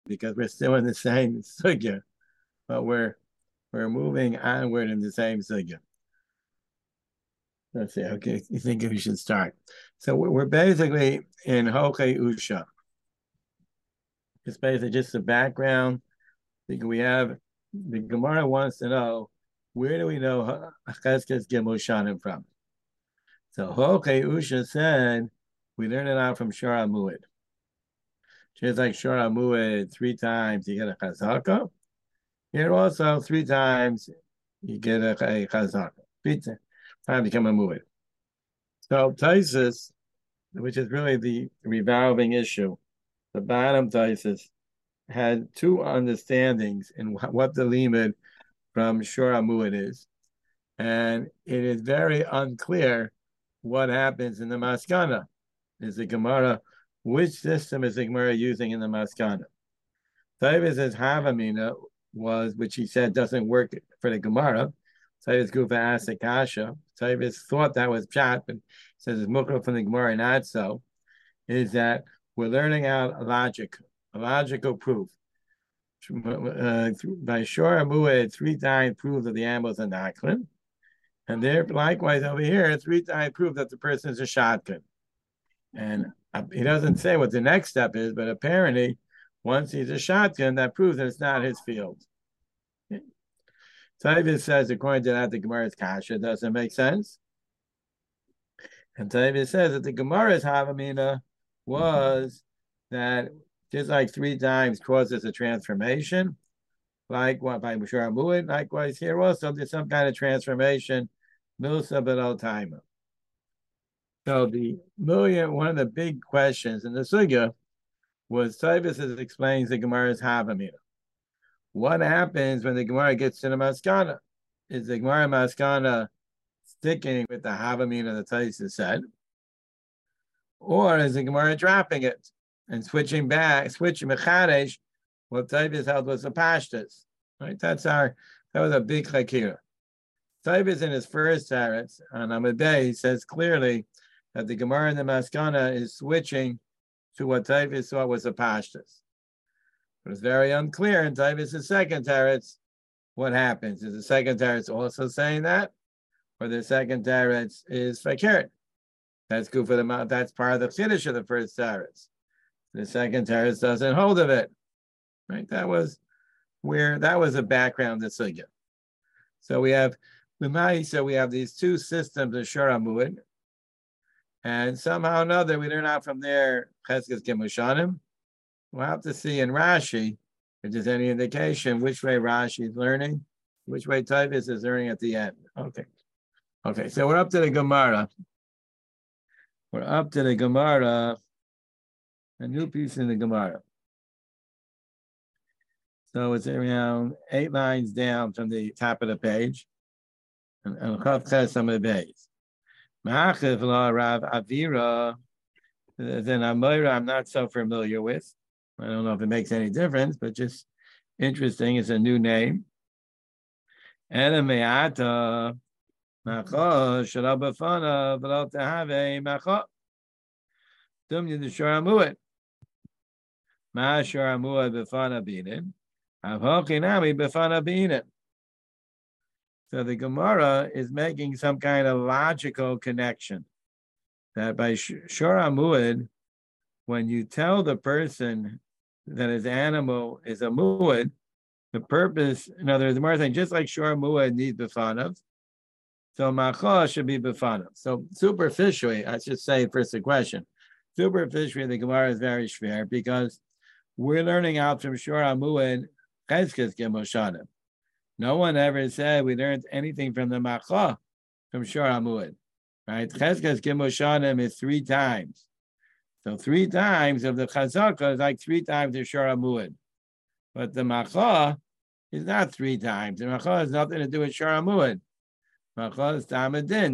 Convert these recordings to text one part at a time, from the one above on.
because we're still in the same sugya, but we're moving onward in the same sugya. Let's see. Okay, you think we should start? So we're basically in Hoke Usha. It's basically just the background. We have the Gemara wants to know where do we know Cheskes Gimel Shanim from? So Hoke Usha said we learn it out from Shara Muad. Just like Shara Muad, 3 times you get a chazaka. Here also 3 times you get a chazaka. 3 times become a muad. So Taisus, which is really the revolving issue, the bottom Taisus had 2 understandings in what the limit from Shora Muad is. And it is very unclear what happens in the Maskana. Is the Gemara, which system is the Gemara using in the Maskana? Tavis says Havamina was, which he said doesn't work for the Gemara. Tavis Gufa asked Akasha. Tavis thought that was Pshat, but says it's Mukra from the Gemara, not so. Is that we're learning out a logical proof. By Shora Muad, 3 times prove that the animals are Naklin. And there, likewise over here, 3 times prove that the person is a shotgun. And he doesn't say what the next step is, but apparently, once he's a shotgun, that proves that it's not his field. Tavis says, according to that, the Gemara's kasha doesn't make sense. And Tavis says that the Gemara's Havamina was that just like 3 times causes a transformation, like what by Mushar Muad, likewise here also there's some kind of transformation, Milsa Bedal Taima. So one of the big questions in the Sugya was Tavis explains the Gemara's Havamina. What happens when the Gemara gets to the Maskana? Is the Gemara Maskana sticking with the Havamina that Tavis said? Or is the Gemara dropping it and switching Mechadesh, what Tavis held was a Pashtas? Right? That was a big Chakira. Tavis in his first Teretz on Amud Bey says clearly that the Gemara in the Maskana is switching to what Tavis thought was a Pashtas. But it's very unclear in Tavis' second Teretz what happens. Is the second Teretz also saying that? Or the second Teretz is Fakir? That's good for the that's part of the finish of the first Teretz. The second Teretz doesn't hold of it. Right? That was the background of Sugya. So we have these 2 systems of Shora Muad. And somehow or another, we learn out from there Cheskes Gemushanim. We'll have to see in Rashi if there's any indication which way Rashi is learning, which way Tavis is learning at the end. Okay, so we're up to the Gemara. A new piece in the Gemara. So it's around 8 lines down from the top of the page. And Chav Ches some of the base. Ma'achiv la Rav Avira, then Amoira I'm not so familiar with. I don't know if it makes any difference, but just interesting. It's a new name. Enemeata Macha Shalabafana Velot Have Macha. Dumya the Shoramuat. Ma Shoramuat Befana Binin. Avhokinami Befana Binin. So the Gemara is making some kind of logical connection that by Shora Muad, when you tell the person that his animal is a Muad, the purpose, in other words, the Gemara is saying just like Shora Muad needs Befanav, so Macha should be Befanav. So superficially, I should say first the question. Superficially, the Gemara is very schwer because we're learning out from Shora Muad Cheskes Gemoshanim. No one ever said we learned anything from the Macha from Shora Muad, right? Cheskes Gemoshanim is 3 times. So 3 times of the Chazaka is like 3 times of Shora Muad. But the Macha is not 3 times. The Macha has nothing to do with Shora Muad. Macha is Tamadin.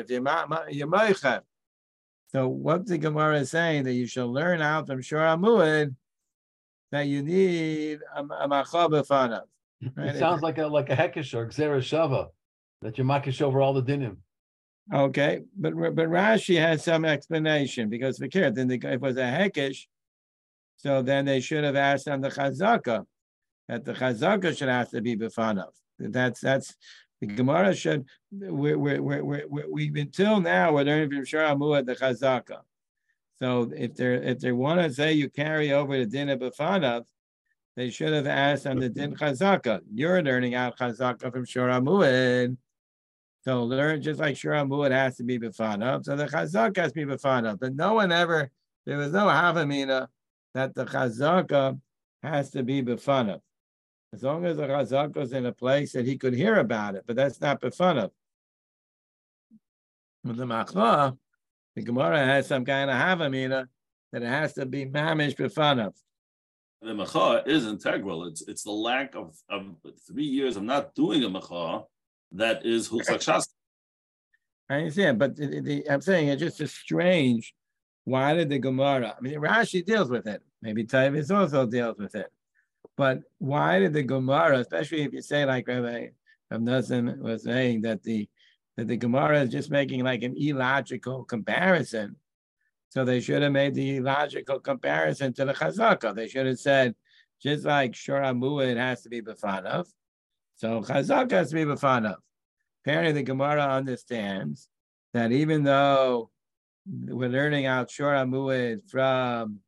So what the Gemara is saying that you shall learn out from Shora Muad that you need a Macha B'fanav. Right? It sounds like a hekesh or gzera shava that you're makish over all the dinim. Okay, but Rashi has some explanation because if it was a hekesh, So then they should have asked on the chazaka, that the chazaka should have to be b'fanav. That's the Gemara should. We've until now we're learning from Shor HaMuad the chazaka. So if they want to say you carry over the din of b'fanav, they should have asked on the din chazaka. You're learning out chazaka from Shor HaMuad. So learn just like Shor HaMuad has to be b'fanav. So the chazaka has to be b'fanav. But no one ever, there was no havamina that the chazaka has to be b'fanav. As long as the chazaka is in a place that he could hear about it, but that's not b'fanav. With the machla, the Gemara has some kind of havamina that it has to be mamish b'fanav. The mecha is integral. It's the lack of 3 years of not doing a mecha that is huchzak shas. I understand, but I'm saying it's just strange. Why did the Gemara? I mean, Rashi deals with it. Maybe Tavis also deals with it. But why did the Gemara, especially if you say like Rabbi Nassim was saying that the Gemara is just making like an illogical comparison? So they should have made the illogical comparison to the Chazaka. They should have said, just like Shor HaMuad has to be b'fanav, so Chazaka has to be b'fanav. Apparently the Gemara understands that even though we're learning out Shor HaMuad from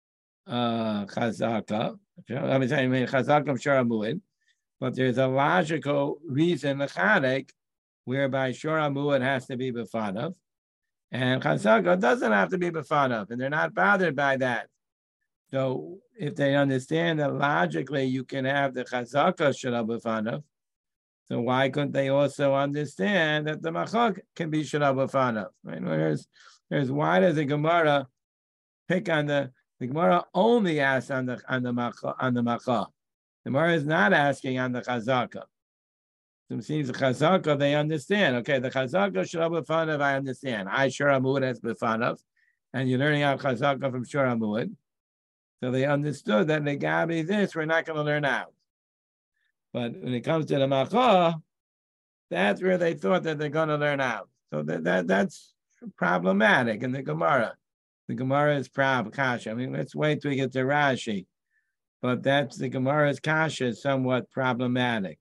Chazaka, I mean Chazaka from Shor HaMuad, but there's a logical reason, mechanic, whereby Shor HaMuad has to be b'fanav, and Chazaka doesn't have to be b'fanav, and they're not bothered by that. So if they understand that logically you can have the Chazaka Shara b'fanav, so why couldn't they also understand that the Machak can be Shara b'fanav? Right? There's why does the Gemara pick on the Gemara only asks on the Machak? The Gemara is not asking on the Chazaka. So it seems the Chazaka they understand. Okay, the Chazaka Shara b'fanav I understand. I Shor HaMuad as b'fanav, and you're learning out Chazaka from Shor HaMuad. So they understood that Negabi this we're not going to learn out. But when it comes to the Macha, that's where they thought that they're going to learn out. So that's problematic in the Gemara. The Gemara is kasha. I mean, let's wait till we get to Rashi. But that's the Gemara's kasha is somewhat problematic.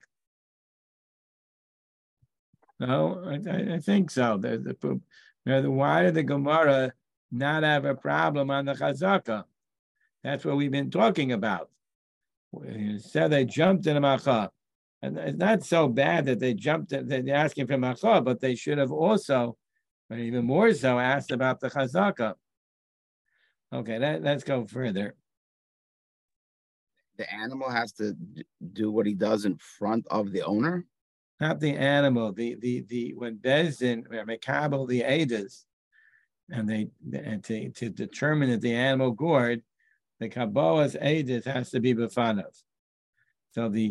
No, I think so. Why did the Gemara not have a problem on the Chazaka? That's what we've been talking about. You said they jumped in a macha. And it's not so bad that they jumped, they're asking for macha, but they should have also, but even more so, asked about the chazaka. Okay, let's go further. The animal has to do what he does in front of the owner? Not the animal. The when Bezdin, Mekabel the Eidas, and to determine that the animal gored, the Kabbalah's Eidas has to be b'fanav. So the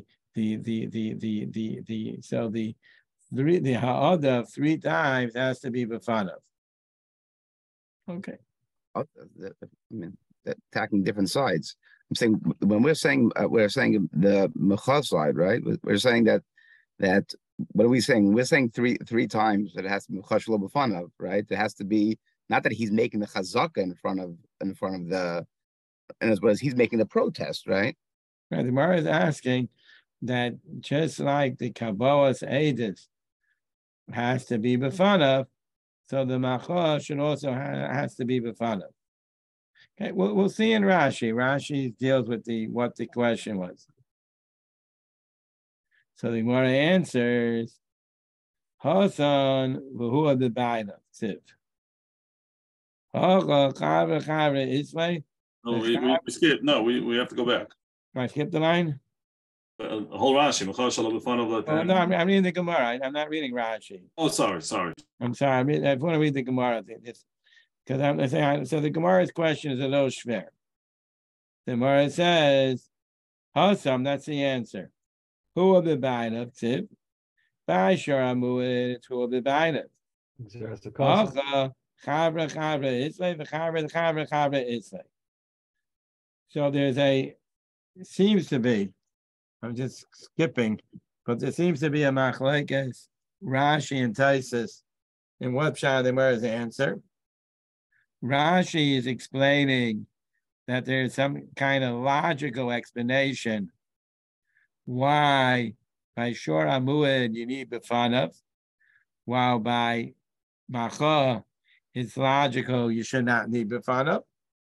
ha'ada 3 times has to be b'fanav. Okay. I mean, attacking different sides. I'm saying when we're saying the mecha side, right? We're saying that what are we saying? We're saying three times that it has to be mecha shelo b'fanav, right? It has to be not that he's making the chazaka in front of the. And as well as he's making the protest, right? Right. The Gemara is asking that just like the Kabbalah's Eidos has to be b'fanav, so the Macha should also has to be b'fanav. Okay, we'll see in Rashi. Rashi deals with what the question was. So the Gemara answers, Hasan v'hu b'bayna tiv. Hacha chavre chavre ismay. No, we skip. No, we have to go back. I skip the line? Whole Rashi. No, I'm reading the Gemara. I'm not reading Rashi. Oh, sorry. I'm sorry. I want to read the Gemara. Because I'm saying, so the Gemara's question is a little shver. The Gemara says, Hasam, that's the answer. Who will be buying Tiv? By Shor HaMuad, who will be buying it? Chavra Islay, the Chavra Islay. So it seems to be, I'm just skipping, but there seems to be a machlekes, Rashi and Taisus, in what pshat the Gemara's answer. Rashi is explaining that there's some kind of logical explanation why by Shor Amuad you need Befanav, while by Macha it's logical you should not need Befanav.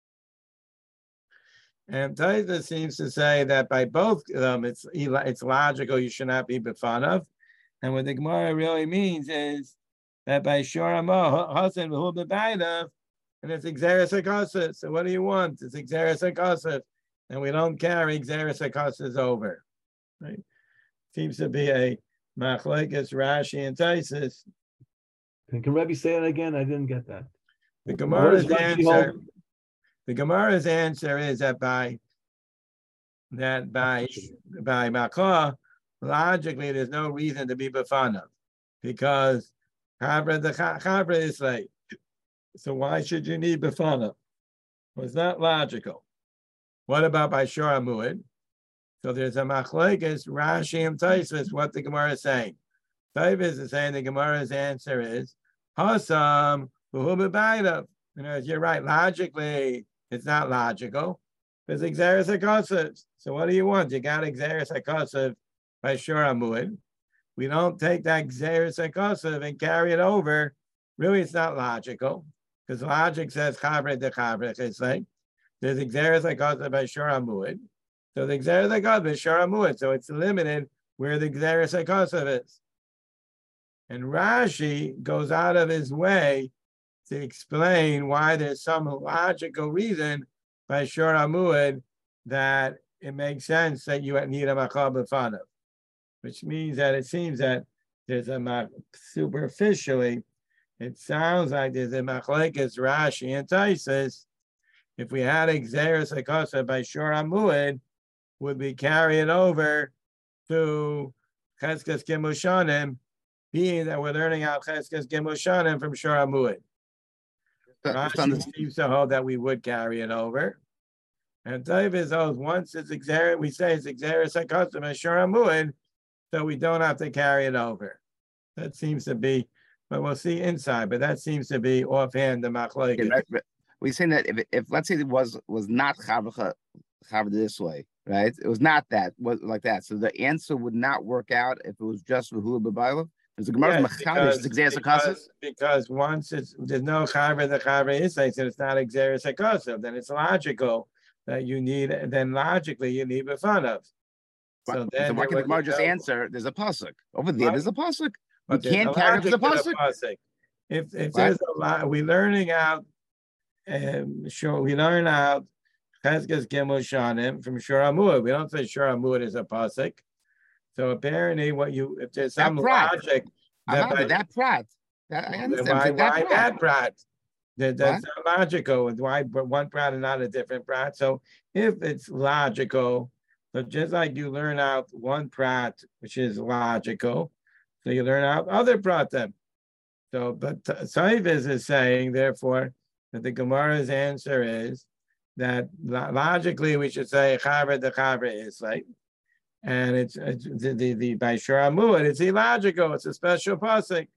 And Taisa seems to say that by both of them, it's logical you should not be Befanav. And what the Gemara really means is that by Shor Amuad, Hasan V'hu B'Bainav, and it's Xeris HaKosef. So what do you want? It's Xeris HaKosef. And we don't carry Xeris HaKosef over. Right? Seems to be a Machlekes, Rashi, and Taisus. Can Rebbe say it again? I didn't get that. The Gemara's answer is that by Makah, logically there's no reason to be Befanav, because Chavra is late. So why should you need Befanav? Well, it's not logical. What about by Shor Amuad? So there's a Machlekes, Rashi, and Taisus, what the Gemara is saying. Taisus is saying the Gemara's answer is Hasam V'hu B'Bainav. You're right. Logically, it's not logical. There's Xeris HaKosef. So what do you want? You got Xeris HaKosef by Shor Amuad. We don't take that Xeris HaKosef and carry it over. Really, it's not logical, because logic says Chavre de Chavre. It's like there's Xeris HaKosef by Shor Amuad. So the Xeris HaKosef by Shor Amuad. So it's limited where the Xeris HaKosef is. And Rashi goes out of his way to explain why there's some logical reason by Shor Amuad that it makes sense that you need a Makah B'Fanav, which means that it seems that there's a superficially, it sounds like there's a Machlekes, Rashi, and Taisus. If we had Xeris HaKosef by Shor Amuad, would we carry it over to Cheskes Gimel Shanim, being that we're learning out Cheskes Gimel Shanim from Shor Amuad? Rashi seems to hold that we would carry it over. And Tavis holds once it's Xeris, we say it's Xeris HaKosef by Shor Amuad, so we don't have to carry it over. That seems to be, but we'll see inside, but that seems to be offhand the Machlekes. Yeah, we're saying that if let's say it was not Chavra this way, right? It was not that, was like that. So the answer would not work out if it was just V'hu B'Bainav. There's a Gemara because once there's no Chavra, the Chavra is like, so it's not Xeris HaKosef, then it's logical that you need, then logically you need B'Fanav. So why can the Gemara just answer? There's a pasuk over there. There's a pasuk. You can't carry the pasuk. If there's a lot, we're learning out. We learn out Cheskes Gimel Shanim from Shor Amuad. We don't say Shor Amuad is a pasuk. So apparently, if there's some logic that prat, I understand. Why that prat? That's not logical. Why one prat and not a different prat? So if it's logical, so just like you learn out one prat, which is logical, so you learn out other pratim. So, but Saivas is saying, therefore, that the Gemara's answer is that logically we should say Chavra de Chavra is like, and it's the by Shor Amuad, it's illogical. It's a special pasuk.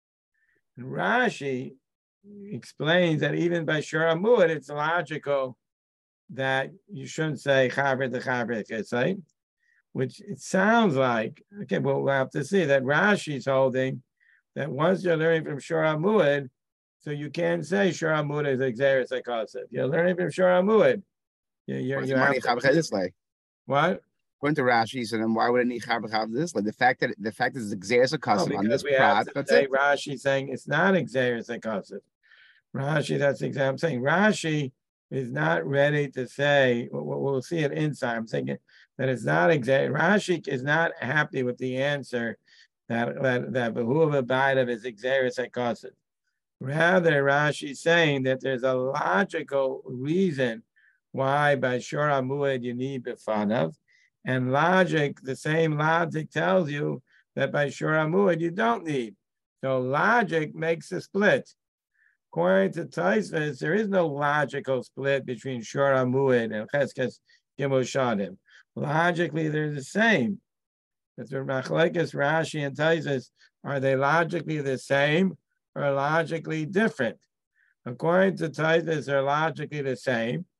And Rashi explains that even by Shor Amuad, it's logical that you shouldn't say Chavra de Chavra, it's like, which it sounds like. Okay, well we'll have to see that Rashi's holding that once you're learning from Shor Amuad, so you can't say Shor Amuad is Xeris HaKosef. You're learning from Shor Amuad. You have to, what? According to Rashi, so then why would it need Chavra this? Like the fact that it's Xeris HaKosef on this prat. That's it. Rashi saying it's not Xeris HaKosef. Rashi, that's the example. I'm saying Rashi is not ready to say. We'll see it inside. I'm thinking that it's not exact. Rashi is not happy with the answer that V'hu B'Bainav is Xeris HaKosef. Rather, Rashi is saying that there's a logical reason why by Shor Amuad you need B'Fanav, and logic, the same logic tells you that by Shor Amuad you don't need. So logic makes a split. According to Taisvis, there is no logical split between Shor Amuad and Cheskes Gimel Shanim. Logically, they're the same. That's what Machlekes, Rashi, and Taisvis, are they logically the same or logically different? According to Taisvis, they're logically the same.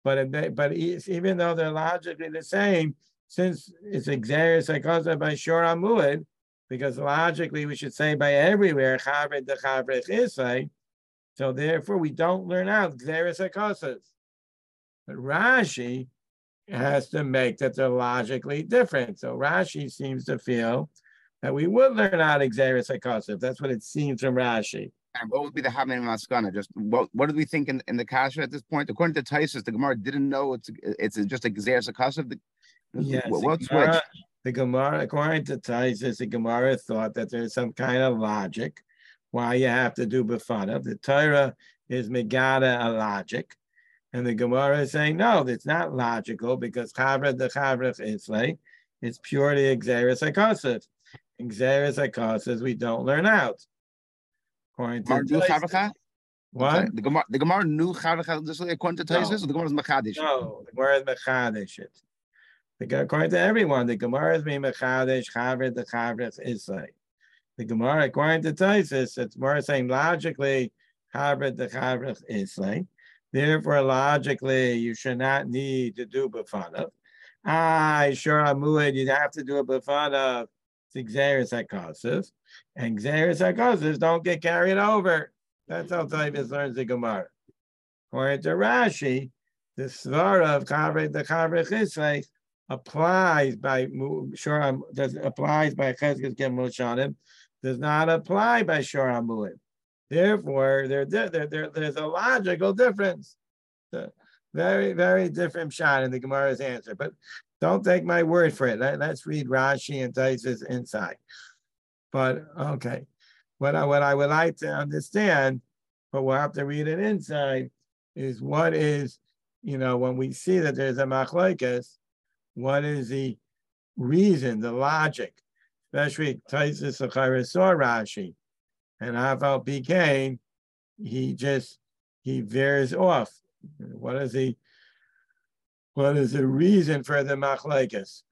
Even though they're logically the same, since it's exeris hakosav by shor amuad, because logically we should say by everywhere chavred the chavrech isay, so therefore we don't learn out exeris hakosav. But Rashi has to make that they're logically different. So Rashi seems to feel that we would learn out exeris hakosav. That's what it seems from Rashi. And what would be the Hamin Maskana? Just what did we think in the Kasha at this point? According to Taisus, the Gemara didn't know it's just a Gezeres Akasav. Yes, what switch? The Gemara, according to Taisus, the Gemara thought that there's some kind of logic why you have to do befanav. The Torah is megada a logic, and the Gemara is saying no, it's not logical because chavra the chavrach islay, it's purely exeris hakosav. Exeris hakosav we don't learn out. According to what? The Gemara knew Chavach according to Taisus, or the Gemara is Mechadish? No, the Gemara is Mechadish. According to everyone, the Gemara is being Mechadish, Chavred, the Chavrech Islay. The Gemara, according to Taisus, it's more saying logically, Chavred, the Chavrech Islay. Therefore, logically, you should not need to do Befanav. Sure, Amuid, you'd have to do a Befanav. It's Xeris HaKosov. And Xeris HaKosov don't get carried over. That's how Taisus learns the Gemara. According to Rashi, the svara of Chavrech, the Chavrech Islay, applies by applies by Cheskes Gimel Shanim, does not apply by Shor HaMuad. Therefore, there's a logical difference. Very, very different shot in the Gemara's answer. But don't take my word for it. Let's read Rashi and Taisus inside. But okay, what I would like to understand, but we'll have to read it inside, is what is, when we see that there's a machlokes, what is the reason, the logic, especially Taisus Achara saw Rashi, and Aval Pikain, he veers off. What is the reason for the machlokes?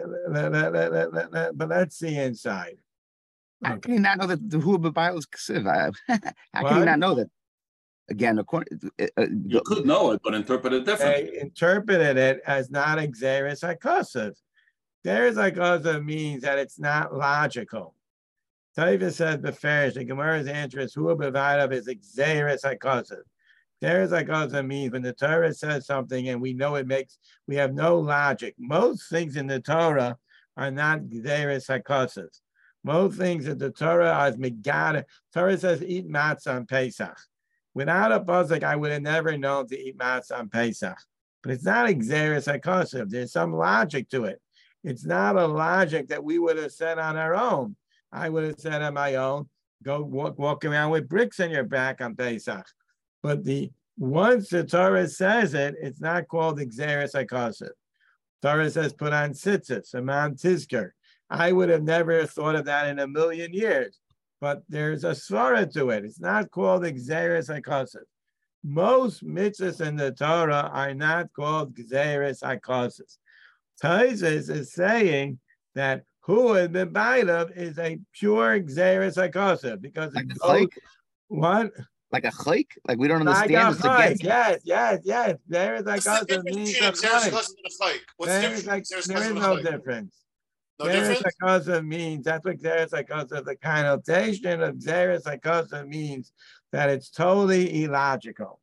But let's see inside. How can you not know that the Hu B'Bayil is Ksiv? How can you not know that? Again, you could know it, but interpret it differently. They interpreted it as not Xeris HaKosov. Xeris HaKosov means that it's not logical. Taiva says Beferish, the Gemara's answer is Hu B'Bayil is Xeris HaKosov. Xeris HaKosov means when the Torah says something and we know we have no logic. Most things in the Torah are not Xeris HaKosov. Most things that the Torah is megada. Torah says eat matzah on Pesach. Without a pasuk, I would have never known to eat matzah on Pesach. But it's not exeris hakosav. There's some logic to it. It's not a logic that we would have said on our own. I would have said on my own, go walk around with bricks on your back on Pesach. But once the Torah says it, it's not called exeris hakosav. Torah says put on tzitzis, a man tizker. I would have never thought of that in a million years. But there's a svara to it. It's not called Xeris HaKosov. Most mitzvahs in the Torah are not called Xeris HaKosov. Taisus is saying that Hu B'Bayil is a pure Xeris HaKosov because like it's what? Like a chayk? Like we don't understand. Like it's against. Yes. Xeris HaKosov means a chayk. There is no difference. Xeris HaKosov means, that's what Xeris HaKosov, the connotation of Xeris HaKosov means that it's totally illogical.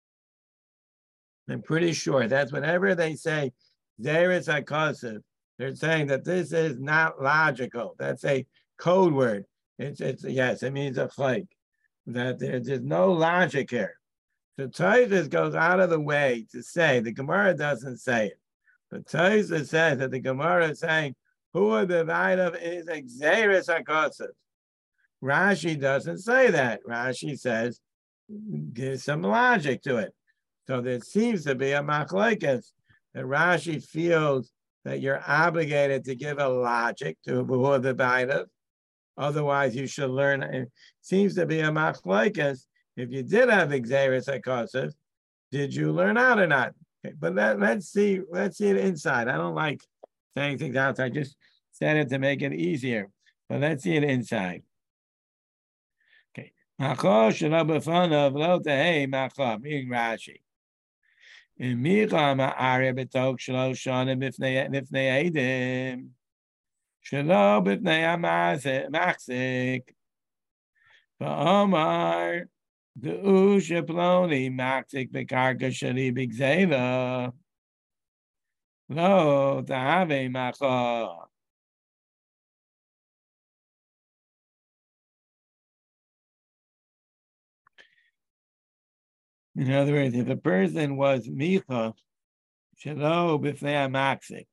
I'm pretty sure that's whenever they say Xeris HaKosov, they're saying that this is not logical. That's a code word. Yes, it means a flake. That there's no logic here. So Taisus goes out of the way to say, the Gemara doesn't say it, but Taisus says that the Gemara is saying, Hu B'Bayil is Xeris HaKosov. Rashi doesn't say that. Rashi says, there's some logic to it. So there seems to be a machlokes that Rashi feels that you're obligated to give a logic to Hu B'Bayil. Otherwise, you should learn. It seems to be a machlokes. If you did have Xeris HaKosov, did you learn out or not? Okay, but let's see it inside. I don't like saying things outside. I just said it to make it easier. But let's see it inside. Okay. Meaning Rashi. In Micha Ma'are B'Tok Shelo Shana B'Fnei Eidim Shelo B'Fnei HaMachzik V'Omar De'u Sheploni Machzik B'Karka Shali B'Gzela Lo Tahave Macha. In other words, if a person was Micha Shelo B'Fnei HaMachzik.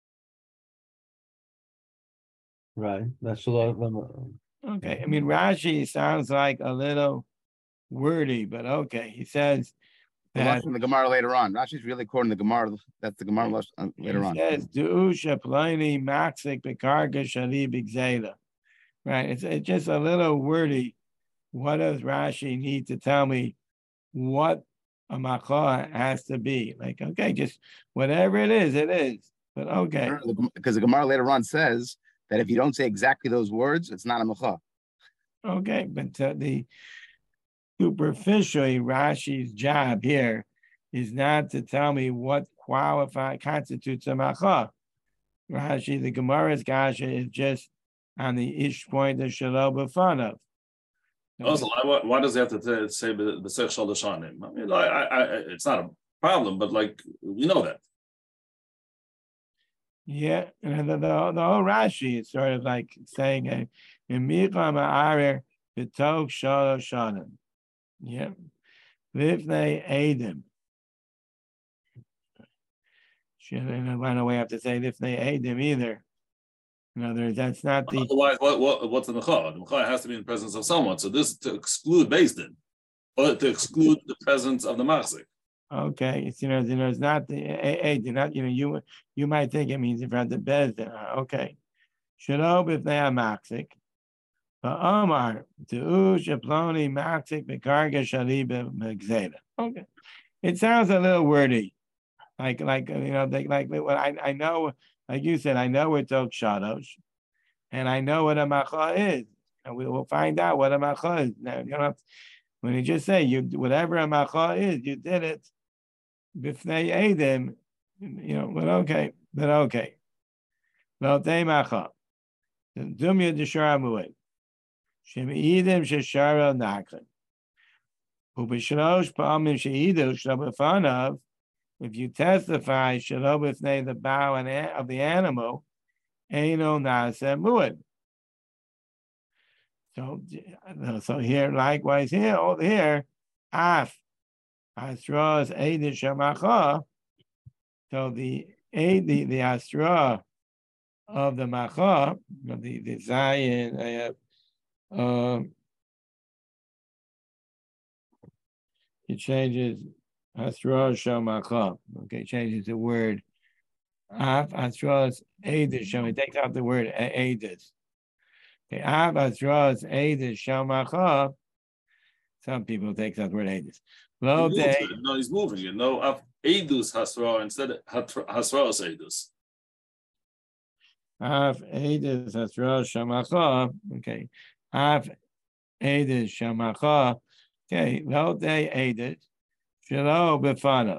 Right. That's a lot of them. Okay, I mean Rashi sounds like a little wordy, but okay. He says The that Lashon the Gemara later on. Rashi's really quoting the Gemara. That's the Gemara later on. He says Du Shaploni Maxik Bekarga Shali Bigzela. Right. It's just a little wordy. What does Rashi need to tell me what a macha has to be? Like, okay, just whatever it is, it is. But okay. Because the Gemara later on says that if you don't say exactly those words, it's not a macha. Okay, but the superficially Rashi's job here is not to tell me what constitutes a macha. Rashi, the Gemara's kasha is just on the ish point of Shelo B'Fanav. Also, why does he have to say the Sech Shal Lashanim? I mean, it's not a problem, but like we know that. Yeah, and the whole Rashi is sort of like saying in Micha Ma'arer B'Tok Shalosh Shanim. Yeah. Vifnei Eidim. Shouldn't find a way I have to say Vifnei Eidim either. In other words, that's not the. Otherwise, what's the Mecha? The Mecha has to be in the presence of someone. So this to exclude Beis Din, or to exclude the presence of the Machzik. Okay, it's it's not the Eidim. Not you might think it means in front of Beis Din. Okay. Shelo B'Fnei HaMachzik. Omar De'u Sheploni Machzik Bekarga Shali B'Gzela. Okay, it sounds a little wordy, like what I know. Like you said, I know what Tok Shadosh, and I know what a macha is, and we will find out what a macha is. Now you don't have to, when you just say whatever a macha is, you did it. B'fnei Eidim, but okay. Lo te macha. Dumya Deshara Mu'ed. Shemeidim Sheshara Naklan. Ubishlosh Pa'amim Sheidu Shabafanav. If you testify Shelo B'fnei the bow of the animal, Eino Nasa Mu'ed. So here, likewise here, over here, Af Asra is Eidin Shamacha. So the Asra of the Macha, the Zion, it changes Asra Shamacha. Okay, changes the word. Af Asra is Eidin Shamacha. It takes out the word Eidin. Okay, Av Asra's Eidis Shamacha. Some people take that word Eidis. No, he's moving it. No, Av Eidus Hasra instead of Hasra's Eidus. Av Eidis Hasra Shamacha. Okay. Av Eidis Shamacha. Okay. Lo de Eidis. Shelo B'Fana.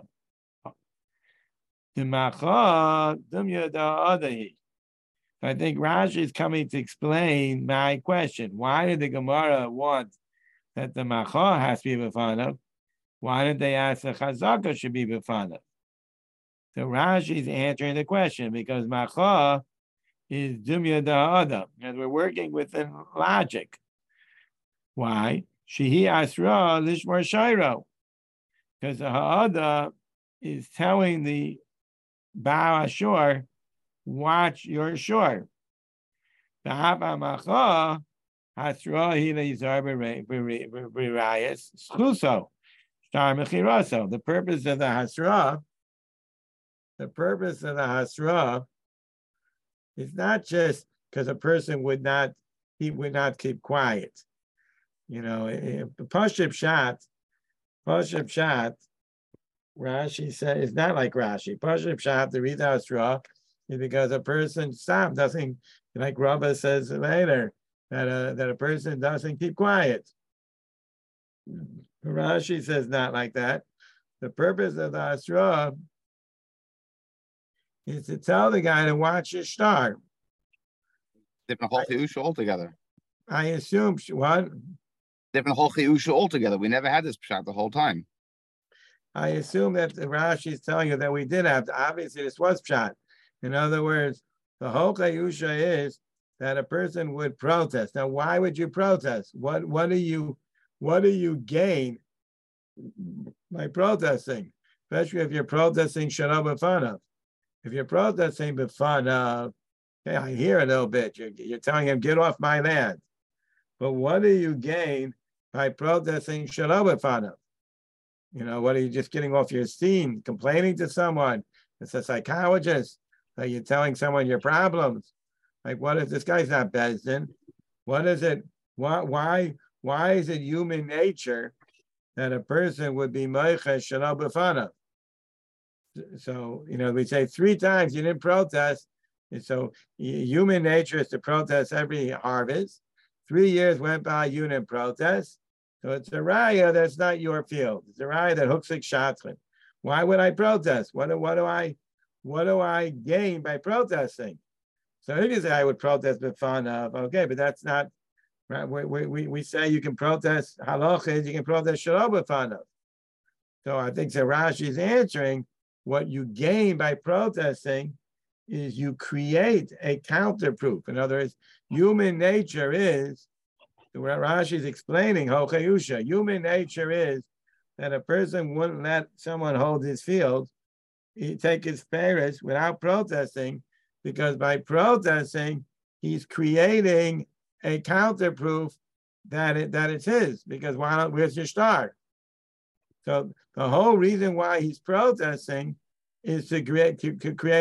The Macha Dum Yada Adahi. I think Rashi is coming to explain my question. Why did the Gemara want that the Macha has to be B'Fanav? Why did they ask the Chazaka should be B'Fanav? So Rashi is answering the question because Macha is Dumya Da'ada, and we're working within logic. Why? Shehi Asra Lishmar Shairo. Because the Ha'ada is telling the Baal Ashur, watch your shore. The Hava Hasra Hilizar B'Rayas Schuso Shtar Mechiraso. The purpose of the Hasra is not just because a person would not keep quiet. Pashib Shat, Rashi said it's not like Rashi. Pashib Shat, the reason Hasra is because a person doesn't, like Rabba says later, that a person doesn't keep quiet. Rashi says not like that. the purpose of the Asra is to tell the guy to watch his star. Different whole chiyusha altogether. I assume what? Different whole chiyusha altogether. We never had this pshat the whole time. I assume that the Rashi is telling you that we did have to, obviously this was pshat. In other words, the whole chiyusha is that a person would protest. Now, why would you protest? What do you gain by protesting? Especially if you're protesting shana b'fanav. If you're protesting b'fanav, okay, I hear a little bit. You're telling him, get off my land. But what do you gain by protesting shana b'fanav? You know, what are you just getting off your steam, complaining to someone? It's a psychologist. Are you telling someone your problems? Like, what if this guy's not Bezdin? What is it? Why is it human nature that a person would be Meichesh Shana b'fanav? So, you know, we say 3 times you didn't protest. And so human nature is to protest every harvest. 3 years went by, you didn't protest. So it's a raya that's not your field. It's a raya that hooks like shatrin. Why would I protest? What do I gain by protesting? So you can say I would protest b'fanav. Okay, but that's not right. We say you can protest halachas, you can protest shelo b'fanav. So I think so Rashi is answering what you gain by protesting is you create a counterproof. In other words, human nature is, what Rashi is explaining, Hochayusha, human nature is that a person wouldn't let someone hold his field, he take his parish without protesting, because by protesting, he's creating a counterproof that it's his, because where's your star? So the whole reason why he's protesting is to make a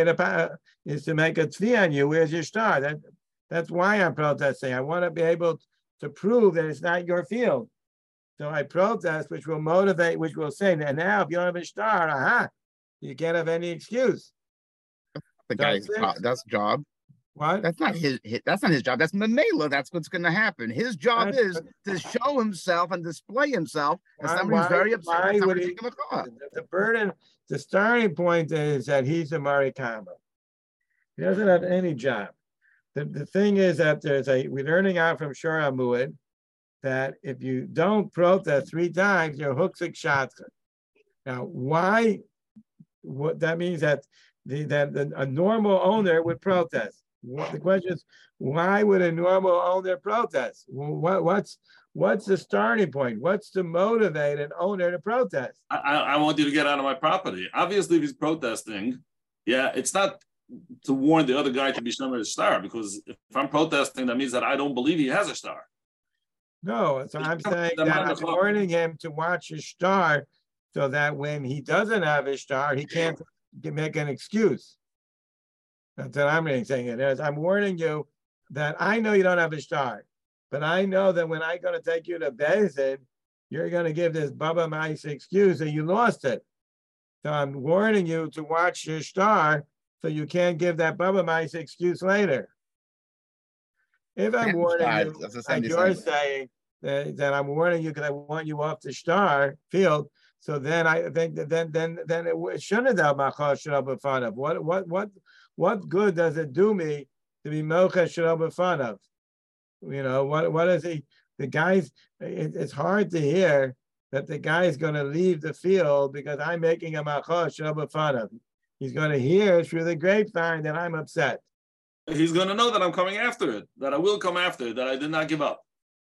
tvi on you. Where's your star? That's why I'm protesting. I want to be able to prove that it's not your field. So I protest, which will motivate, which will say that now if you don't have a star, you can't have any excuse. The guy's that's job. What? That's not his that's not his job. That's Mamela. That's what's going to happen. His job is to show himself and display himself as somebody who's very upset. The burden, the starting point is that he's a Marikama. He doesn't have any job. The thing is that we're learning out from Shura Muad that if you don't protest 3 times, you're huksik shatka. Now, why? What that means that a normal owner would protest. The question is, why would a normal owner protest? What's the starting point? What's to motivate an owner to protest? I want you to get out of my property. Obviously, if he's protesting, it's not to warn the other guy to be shomer a star, because if I'm protesting, that means that I don't believe he has a star. No, so I'm saying that I'm warning him to watch his star so that when he doesn't have his star, he can't make an excuse. That's what I'm really saying. I'm warning you that I know you don't have a star, but I know that when I'm going to take you to Bezin, you're going to give this Baba Mice excuse that you lost it. So I'm warning you to watch your star so you can't give that Baba Mice excuse later. If I'm warning you, like you're saying, that I'm warning you because I want you off the star field, so then I think that then it shouldn't have machal shel b'fanav. What good does it do me to be mocha shel b'fanav? You know, what is he? The guy's. It's hard to hear that the guy is going to leave the field because I'm making a machal shel b'fanav. He's going to hear through the grapevine that I'm upset. He's going to know that I'm coming after it, that I will come after it, that I did not give up.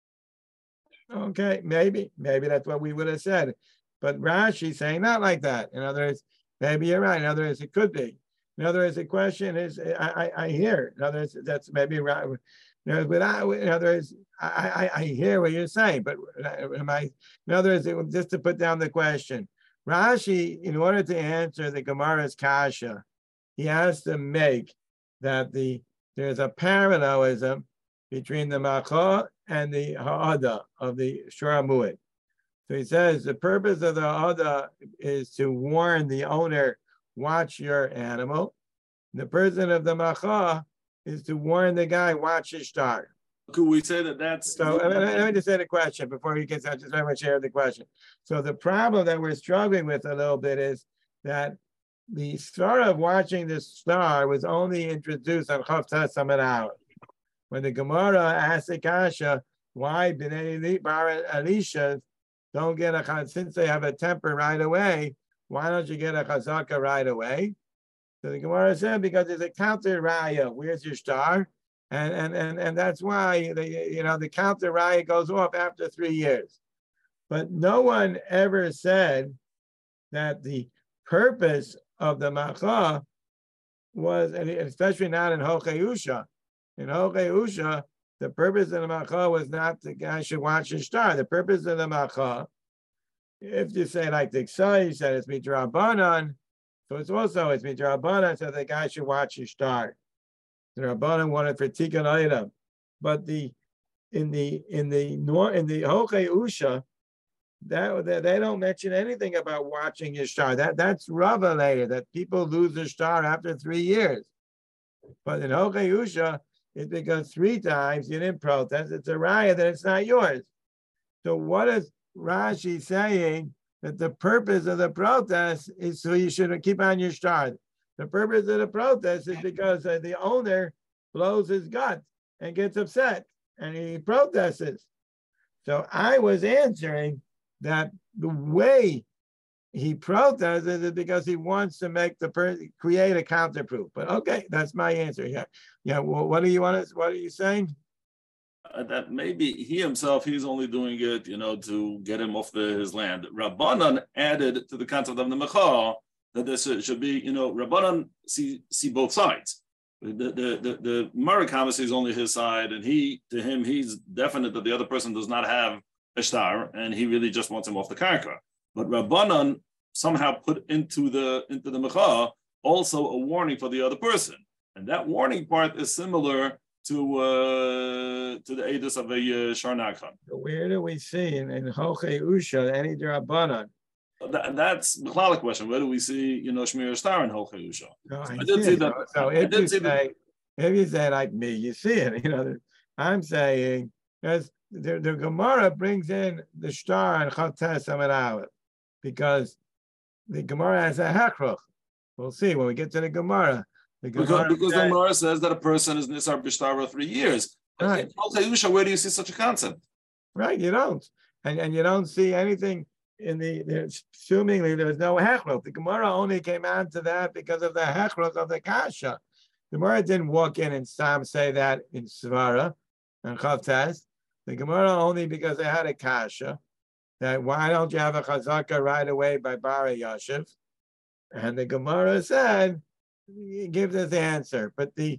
Okay, maybe that's what we would have said. But Rashi's saying not like that. In other words, maybe you're right. In other words, it could be. In other words, the question is, I hear. In other words, that's maybe right. In other words, I hear what you're saying. But in other words, just to put down the question, Rashi, in order to answer the Gemara's kasha, he has to make that there's a parallelism between the macha and the ha'ada of the Shura Muad. So he says the purpose of the ha'ada is to warn the owner, watch your animal. The person of the macha is to warn the guy, watch his star. Could we say that that's So let me just say the question before you get. I just very much share the question. So the problem that we're struggling with a little bit is that the start of watching the star was only introduced on Chav Tes Amud Aleph. When the Gemara asked the Kasha why Bnei Bar Elisha don't get a, since they have a temper right away, why don't you get a chazaka right away? So the Gemara said because there's a counter raya. Where's your star? And that's why the counter raya goes off after 3 years. But no one ever said that the purpose of the macha was, and especially not in Hochayusha. In Hochayusha, the purpose of the macha was not the guy should watch his star. The purpose of the macha, if you say like the Ksai, you said it's midrabanan, so it's midrabanan, so the guy should watch his star. The Rabbanan wanted for tikkun item, but in the Hochayusha, that they don't mention anything about watching your star. That's Rava later, that people lose their star after 3 years. But in Hochayusha, it's because 3 times you didn't protest. It's a raya that it's not yours. So what is Rashi saying? That the purpose of the protest is so you should keep on your star. The purpose of the protest is because the owner blows his gut and gets upset and he protests. So I was answering that the way he protests is because he wants to make create a counterproof. But okay, that's my answer. Yeah. Well, what are you saying? That maybe he himself, he's only doing it, to get him off his land. Rabbanan added to the concept of the mecha that this should be, Rabbanan see both sides. The Murakami sees only his side, and to him, he's definite that the other person does not have a star, and he really just wants him off the karka. But Rabbanan somehow put into the mecha also a warning for the other person, and that warning part is similar to the edus of a sharnakan. Where do we see in Hochayusha any Rabbanan? That's the Klala question. Where do we see, Shmir Star in Hochayusha? No, I did see that. So if you say like me, you see it. I'm saying because the Gemara brings in the star and Chav Tes Amud Aleph because the Gemara has a hechruch. We'll see when we get to the Gemara. Because the Gemara says that a person is Nisar B'Shtar for 3 years. Right. In Hochayusha, where do you see such a concept? Right, you don't. And you don't see anything in assumingly there was no hechrok. The Gemara only came on to that because of the hechrok of the kasha. The Gemara didn't walk in and say that in Svara and Chav Tes. The Gemara only because they had a kasha that why don't you have a chazaka right away by Bara Yashiv? And the Gemara said, give this answer. But the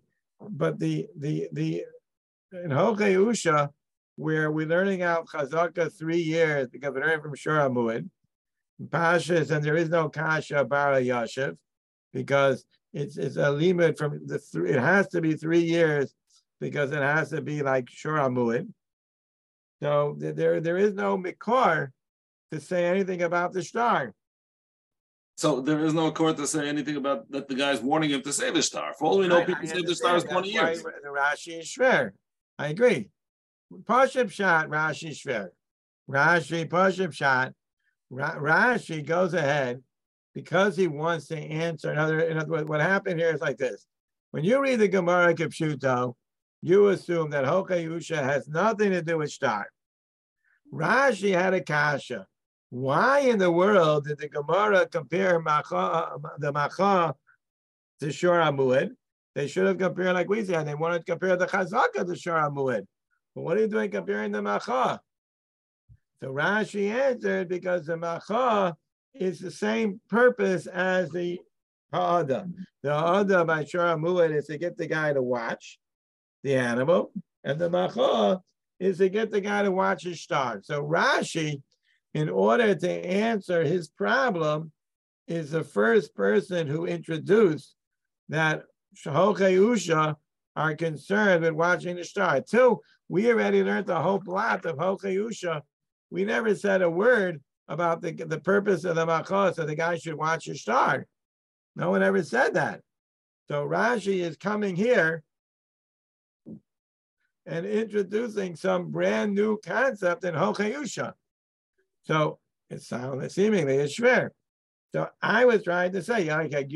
in Hochayusha, where we're learning out Chazaka 3 years because we're learning from Shura Mu'id, Pashas, and there is no Kasha Bara Yashiv because it's a limit from it has to be 3 years because it has to be like Shura Mu'id. So there is no Mikor to say anything about the star. So there is no court to say anything about that the guy's warning him to save the star. For all we know, people save the star is 20 years. The Rashi is shver. I agree. Pashib shot, Rashi shver. Rashi, Pashib shot. Rashi goes ahead because he wants to answer. In other words, what happened here is like this. When you read the Gemara Kipshuto, you assume that Hochayusha has nothing to do with star. Rashi had a kasha. Why in the world did the Gemara compare the Macha to Shura Mu'id? They should have compared like we said. They wanted to compare the Chazaka to Shura Mu'id. But what are you doing comparing the Macha? So Rashi answered because the Macha is the same purpose as the Ha'ada. The Ha'ada by Shura Mu'id is to get the guy to watch the animal, and the Macha is to get the guy to watch his star. So Rashi, in order to answer his problem, is the first person who introduced that Hochayusha are concerned with watching the star. Two, we already learned the whole plot of Hochayusha. We never said a word about the purpose of the Macha, so the guy should watch his star. No one ever said that. So Rashi is coming here and introducing some brand new concept in Hochayusha. So it's seemingly it's schwer. So I was trying to say, okay,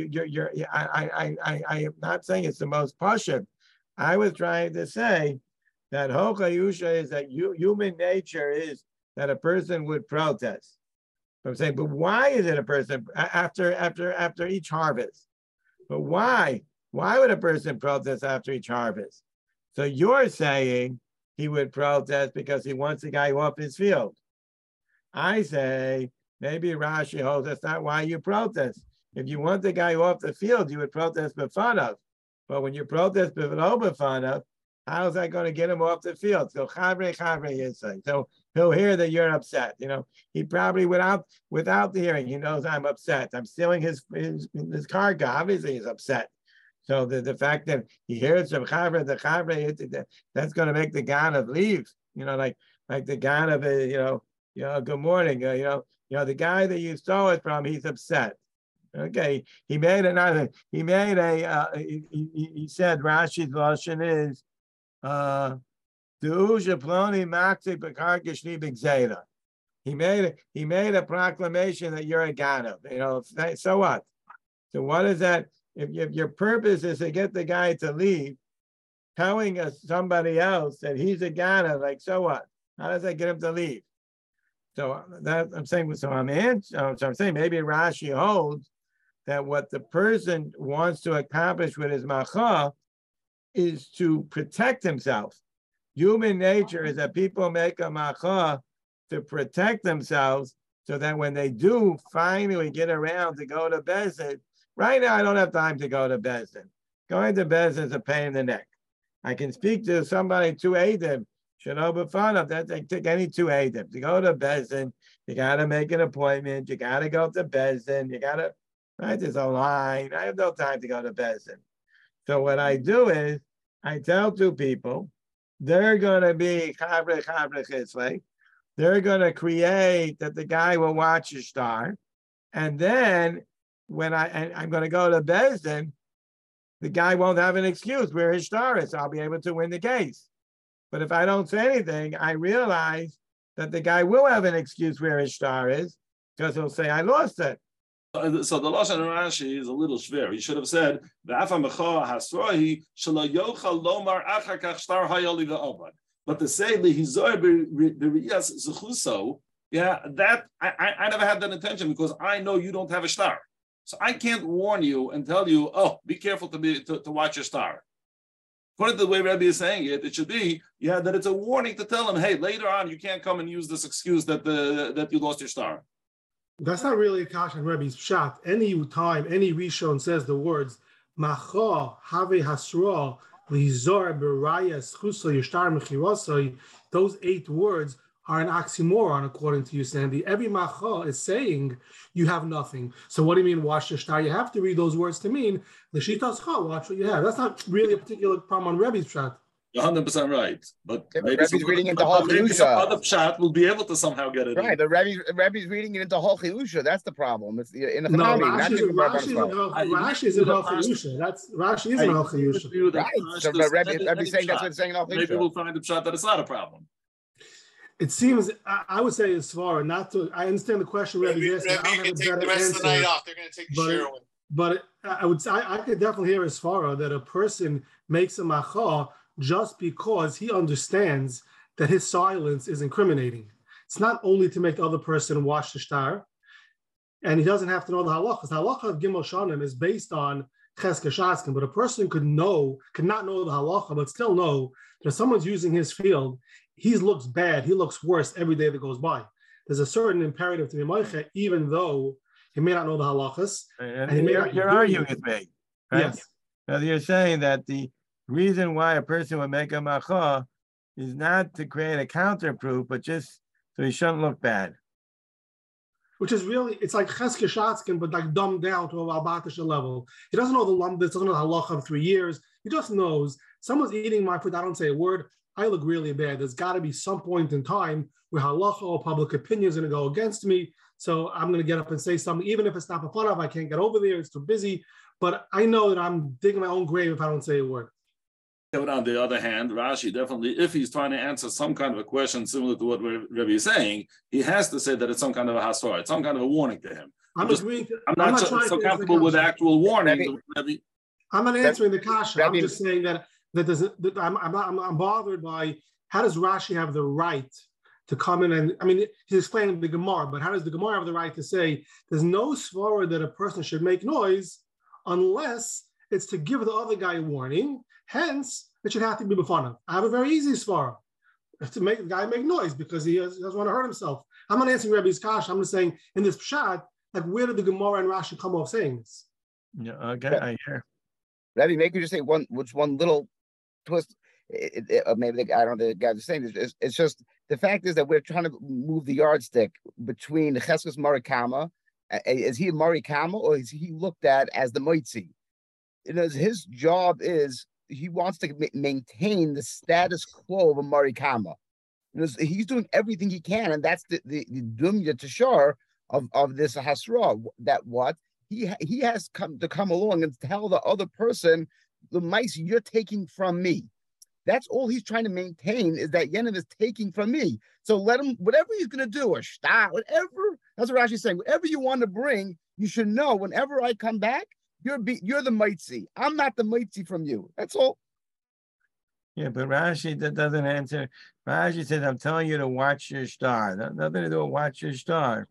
I am not saying it's the most pashut. I was trying to say that Hochayusha is that human nature is that a person would protest. I'm saying, but why is it a person after each harvest? But why? Why would a person protest after each harvest? So you're saying he would protest because he wants the guy off his field. I say maybe Rashi holds that's not why you protest. If you want the guy off the field, you would protest b'fanav. But when you protest b'fanav, how's that going to get him off the field? So chavrei is saying. So he'll hear that you're upset. He probably without the hearing, he knows I'm upset. I'm stealing his cargo. Obviously, he's upset. So the fact that he hears from chavrei, the chavrei, that's going to make the ganav leave. Like the ganav, good morning. The guy that you stole it from, he's upset. Okay, he said Rashi's lashon is he made a proclamation that you're a ganav. So what? So what is that? If your purpose is to get the guy to leave, telling somebody else that he's a ganav, like so what? How does that get him to leave? So that I'm saying. So I'm saying maybe Rashi holds that what the person wants to accomplish with his macha is to protect himself. Human nature is that people make a macha to protect themselves so that when they do finally get around to go to Bezdin, right now I don't have time to go to Bezdin. Going to Bezdin is a pain in the neck. I can speak to somebody to aid them. Should be fun of that. They take any two Adam. To go to Bezdin, you got to make an appointment. You got to go to Bezdin. You got to, right? There's a line. I have no time to go to Bezdin. So what I do is I tell two people, they're going to be chavrei chitzlei. They're going to create that the guy will watch a star. And then when I'm going to go to Bezdin, the guy won't have an excuse where his star is. I'll be able to win the case. But if I don't say anything, I realize that the guy will have an excuse where his star is because he'll say, I lost it. So the lashon Rashi is a little schwer. He should have said, but to say that I never had that intention because I know you don't have a star. So I can't warn you and tell you, oh, be careful to watch your star. According to the way Rebbe is saying it, it should be, that it's a warning to tell him, hey, later on you can't come and use this excuse that you lost your star. That's not really a kash on Rebbe's pshat. Any time any Rishon says the words Macha Have Hasra Lizor Berayas Chuso Yishtar Mechirosoi, those 8 words are an oxymoron according to you, Sandy. Every Macha is saying you have nothing. So what do you mean watch the star? You have to read those words to mean L'shitas Cha, watch what you have. That's not really a particular problem on Rebbe's pshat. You're 100% right, but maybe Rebbe's reading into Hol maybe some other pshat will be able to somehow get it. Right, but Rebbe's reading it into Hol Chilusha. That's the problem. It's in the Rashi is in Hol Chilusha. Rashi is in Hol Chilusha. Right. So Rebbe's saying that's what it's saying in Hol Chilusha. Maybe we'll find the pshat that it's not a problem. It seems I would say as far not to. I understand the question Rebbe's asking. Rebbe can take the rest of the night off. They're going to take the Sherwin. But I could definitely hear as far that a person makes a macha just because he understands that his silence is incriminating. It's not only to make the other person watch the shtar, and he doesn't have to know the halacha. The halacha of Gimel Shanim is based on Cheska Shaskin, but a person could not know the halacha, but still know that if someone's using his field, he looks bad, he looks worse every day that goes by. There's a certain imperative to be moiche, even though he may not know the halachas. And you're arguing with me, right? Yes. So you're saying that the reason why a person would make a macha is not to create a counterproof, but just so he shouldn't look bad. Which is really, it's like Cheske Shatzkin, but like dumbed down to a Valbatisha level. He doesn't know the lumdis, doesn't know the halacha of 3 years. He just knows someone's eating my food, I don't say a word, I look really bad. There's got to be some point in time where halacha or public opinion is going to go against me. So I'm going to get up and say something, even if it's not a fun of, I can't get over there, it's too busy. But I know that I'm digging my own grave if I don't say a word. But on the other hand, Rashi definitely, if he's trying to answer some kind of a question similar to what Rebbe is saying, he has to say that it's some kind of a hasor, it's some kind of a warning to him. I'm not so comfortable with actual warning. I'm not answering the kasha. I'm just saying that I'm bothered by how does Rashi have the right to come in and, I mean, he's explaining the Gemara, but how does the Gemara have the right to say there's no svara that a person should make noise unless it's to give the other guy a warning? Hence, it should have to be b'fanav. I have a very easy svara to make the guy make noise because he doesn't want to hurt himself. I'm not answering Rebbe's kasha. I'm just saying in this pshat, like where did the Gemara and Rashi come off saying this? Yeah, okay, I hear. Rebbe, maybe just say one little twist. Maybe I don't know the guys are saying this. It's just the fact is that we're trying to move the yardstick between Cheskes Marikama. Is he a Marikama or is he looked at as the Moitzi? His job is he wants to maintain the status quo of a Marikama. He's doing everything he can, and that's the Dumya Tashar of this Hasra. That what he has to come along and tell the other person, the mice you're taking from me. That's all he's trying to maintain is that Yenim is taking from me. So let him, whatever he's going to do, or shtar, whatever. That's what Rashi's saying. Whatever you want to bring, you should know. Whenever I come back, you're the mitzi. I'm not the mitzi from you. That's all. Yeah, but Rashi that doesn't answer. Rashi says, "I'm telling you to watch your star." Nothing to do with watch your star.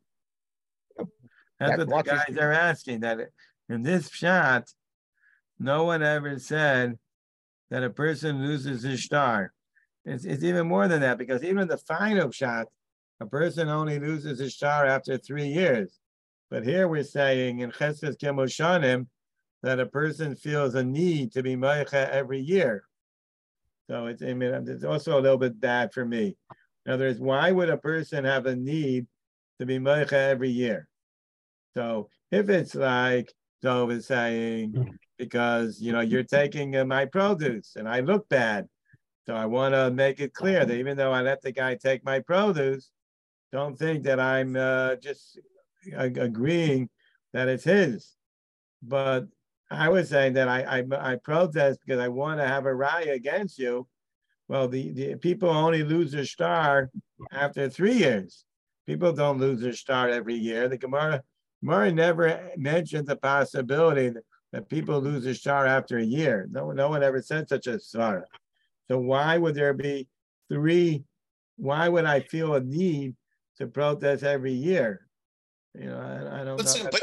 That's what the guys are asking. That in this shot, no one ever said that a person loses his star. It's even more than that, because even in the final shot, a person only loses his star after 3 years. But here we're saying in Chesed Kemoshanim that a person feels a need to be Meicha every year. So it's also a little bit bad for me. In other words, why would a person have a need to be Meicha every year? So if it's like Dov is saying, because you're taking my produce and I look bad, so I want to make it clear that even though I let the guy take my produce, don't think that I'm just agreeing that it's his. But I was saying that I protest because I want to have a raya against you. Well, the people only lose their star after 3 years. People don't lose their star every year. The Gemara never mentioned the possibility that people lose their star after a year. No one ever said such a star. So why would there be 3? Why would I feel a need to protest every year? I don't Listen, know. But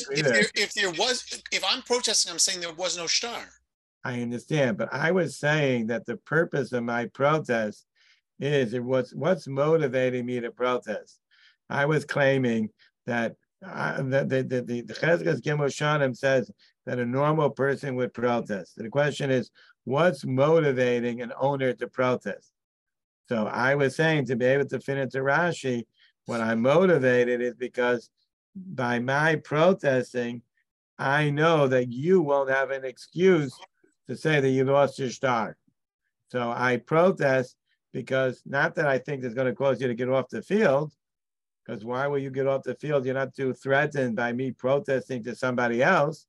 if I'm protesting, I'm saying there was no star. I understand, but I was saying that the purpose of my protest is what's motivating me to protest. I was claiming that the Cheskas Gimel says that a normal person would protest. The question is, what's motivating an owner to protest? So I was saying, to be able to fit into Rashi, what I'm motivated is because by my protesting, I know that you won't have an excuse to say that you lost your star. So I protest because not that I think it's going to cause you to get off the field, because why will you get off the field? You're not too threatened by me protesting to somebody else.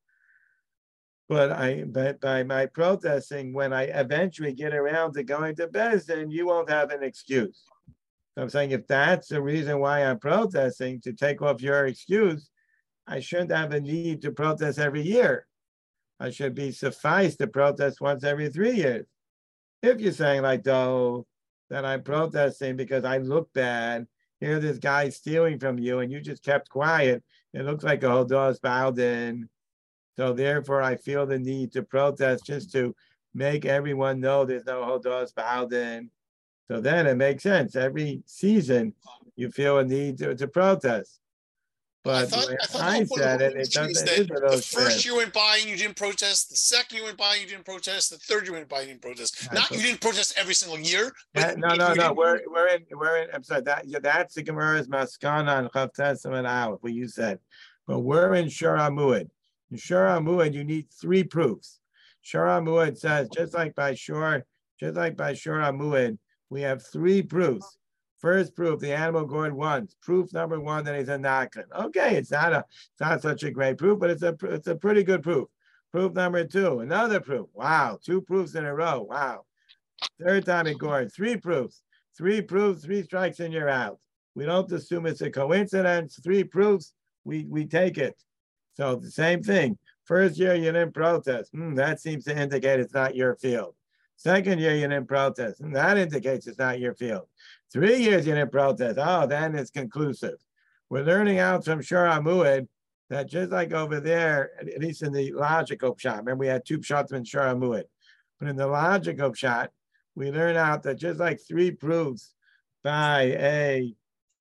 But by my protesting, when I eventually get around to going to Beis Din, you won't have an excuse. So I'm saying if that's the reason why I'm protesting, to take off your excuse, I shouldn't have a need to protest every year. I should be sufficed to protest once every 3 years. If you're saying like, though, that I'm protesting because I look bad, here this guy stealing from you and you just kept quiet, it looks like a Hodos Baldin. So therefore, I feel the need to protest just to make everyone know there's no Hodos Baldin. So then it makes sense. Every season, you feel a need to protest. But I said it doesn't. The first year went by and you didn't protest. The second year went by and you didn't protest. The third year went by and you didn't protest. You didn't protest every single year. But no. We're in. I'm sorry. That's the Gemara's Maskana and Chav Testament out. What you said, but we're in Shur HaMuad. In Shur HaMuad, you need 3 proofs. Shur HaMuad says just like by Shur HaMuad, we have 3 proofs. First proof, the animal gored once. Proof number 1 that he's a nakan. Okay, it's not such a great proof, but it's a pretty good proof. Proof number 2, another proof. Wow, 2 proofs in a row. Wow. Third time it gored, 3 proofs. 3 proofs, 3 strikes, and you're out. We don't assume it's a coincidence. 3 proofs, we take it. So the same thing. First year you didn't protest. That seems to indicate it's not your field. Second year you didn't protest. That indicates it's not your field. 3 years you didn't protest. Oh, then it's conclusive. We're learning out from Shor HaMuad that just like over there, at least in the logical pshat, remember we had 2 pshatim in Shor HaMuad, but in the logical pshat, we learn out that just like 3 proofs by a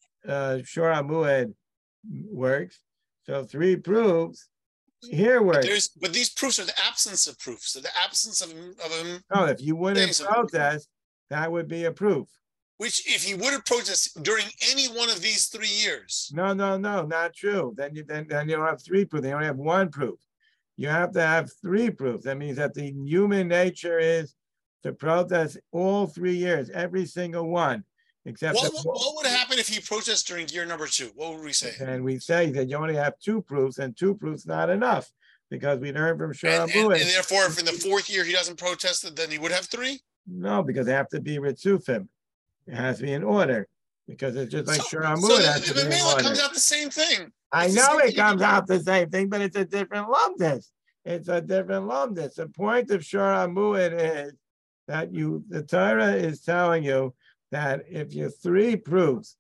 Shor HaMuad works, so 3 proofs here works. But these proofs are the absence of proofs. So the absence of him. No, if you wouldn't protest, that would be a proof. Which, if he would have protested during any one of these 3 years. No, not true. Then you don't have 3 proofs. You only have 1 proof. You have to have 3 proofs. That means that the human nature is to protest all 3 years, every single one. Except what would happen if he protests during year number 2? What would we say? And we say that you only have 2 proofs, and 2 proofs not enough, because we learned from Shor HaMuad. And therefore, if in the 4th year he doesn't protest, then he would have 3? No, because they have to be ritzufim. It has to be in order, because it's just like Shor HaMuad. So the Mela comes out the same thing. I know it comes out the same thing, but it's a different lumdus. It's a different lumdus. The point of Shor HaMuad is that the Torah is telling you that if you 3 proofs,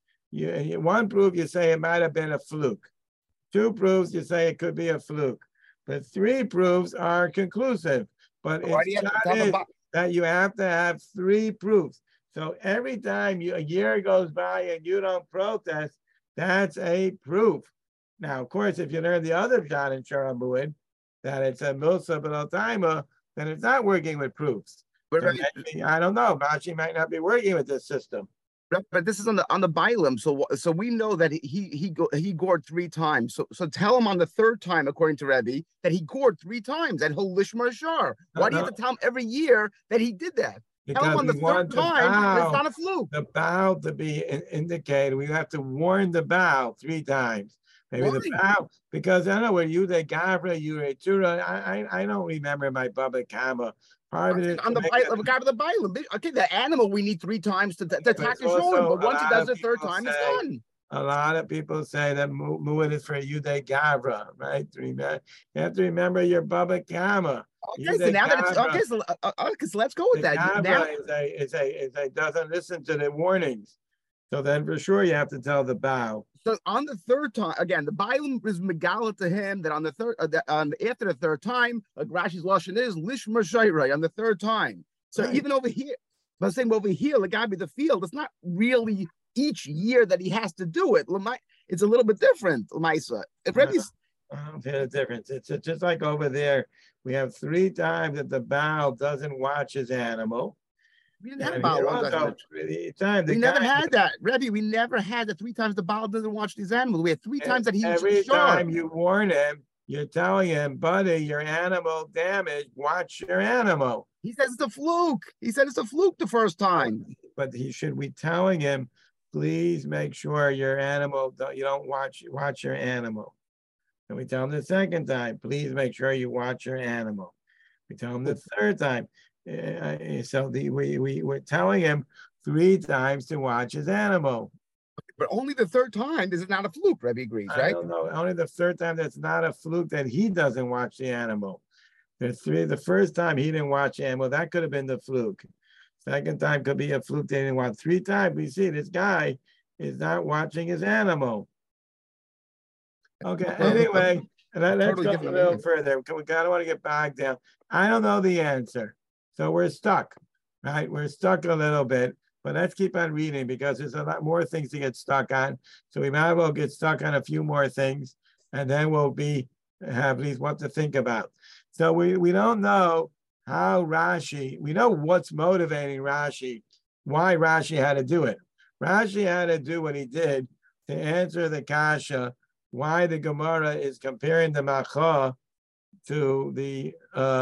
1 proof you say it might have been a fluke, 2 proofs you say it could be a fluke, but 3 proofs are conclusive. But it's that you have to have 3 proofs. So every time a year goes by and you don't protest, that's a proof. Now, of course, if you learn the other pshat in Shor HaMuad, that it's a milsa b'lo taima, then it's not working with proofs. I don't know. Rashi might not be working with this system. But this is on the Bailam, so we know that he gored 3 times. So tell him on the 3rd time, according to Rebbe, that he gored 3 times at Holishma Shar. Why do you have to tell him every year that he did that? Because tell him on the 3rd time it's not a fluke. The bow to be indicated. We have to warn the bow 3 times. Maybe the bow, because I know where you the Gavra, you Tura. I don't remember my Baba Kama. Part of it on the Bailam. Okay, the animal we need 3 times to attack the shoulder, but once he does the 3rd time, it's done. A lot of people say that Mu'ud is for Yude Gavra, right? You have to remember your Baba Kama. Okay, so now that it's so let's go with that. Gavra doesn't listen to the warnings. So then for sure you have to tell the bow. So on the 3rd time, again, the Bailam is megala to him that on the 3rd, after the 3rd time, Rashi's lashon is lishma shayrai on the 3rd time. So even over here, but I'm saying over here, the guy be the field. It's not really each year that he has to do it. It's a little bit different, Lamaisa. If Rebbe's, I don't feel the difference. It's just like over there. We have 3 times that the bow doesn't watch his animal. We didn't have Baal. We never had that, Rebbe. We never had the 3 times the Baal doesn't watch these animals. We had 3 times that he. Every time you warn him, you're telling him, buddy, your animal damaged. Watch your animal. He says it's a fluke. He said it's a fluke the 1st time. But he should be telling him, please make sure your animal you don't watch your animal. And we tell him the 2nd time, please make sure you watch your animal. We tell him the 3rd time. So we're telling him 3 times to watch his animal. But only the 3rd time is it not a fluke, Rebbe agrees, right? I don't know. Only the 3rd time that's not a fluke that he doesn't watch the animal. The 1st time he didn't watch the animal, that could have been the fluke. 2nd time could be a fluke they didn't watch. 3 times we see this guy is not watching his animal. Okay, anyway, let's go a little further. We don't want to get bogged down. I don't know the answer. So we're stuck, right? We're stuck a little bit, but let's keep on reading because there's a lot more things to get stuck on. So we might as well get stuck on a few more things, and then we'll have at least what to think about. So we don't know how Rashi, we know what's motivating Rashi, why Rashi had to do it. Rashi had to do what he did to answer the kasha, why the Gemara is comparing the Macha to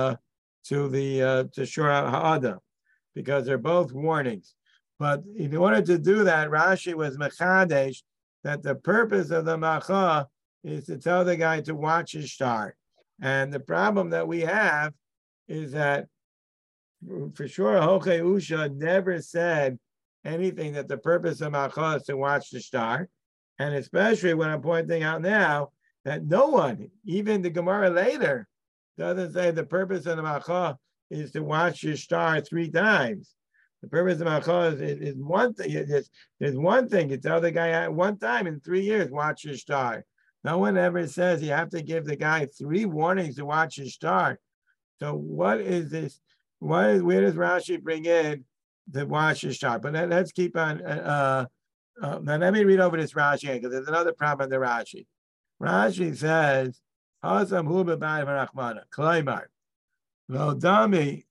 Shor HaAda, because they're both warnings. But in order to do that, Rashi was mechadesh that the purpose of the Macha is to tell the guy to watch his star. And the problem that we have is that for sure, Hoche Usha never said anything that the purpose of Macha is to watch the star. And especially when I'm pointing out now that no one, even the Gemara later, doesn't say the purpose of the Macha is to watch your star 3 times. The purpose of Macha is one thing. There's one thing. You tell the guy one time in 3 years, watch your star. No one ever says you have to give the guy 3 warnings to watch his star. So what is this? Where does Rashi bring in the watch his star? But let's keep on. Now let me read over this Rashi because there's another problem in the Rashi. Rashi says, "Hasam hu b'bayim harachmana klaimar lo dami."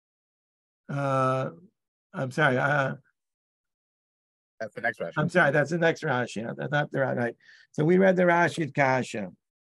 I'm sorry. That's the next Rashi. I'm sorry. That's the next Rashi. That's not the right. So we read the Rashi's kasha.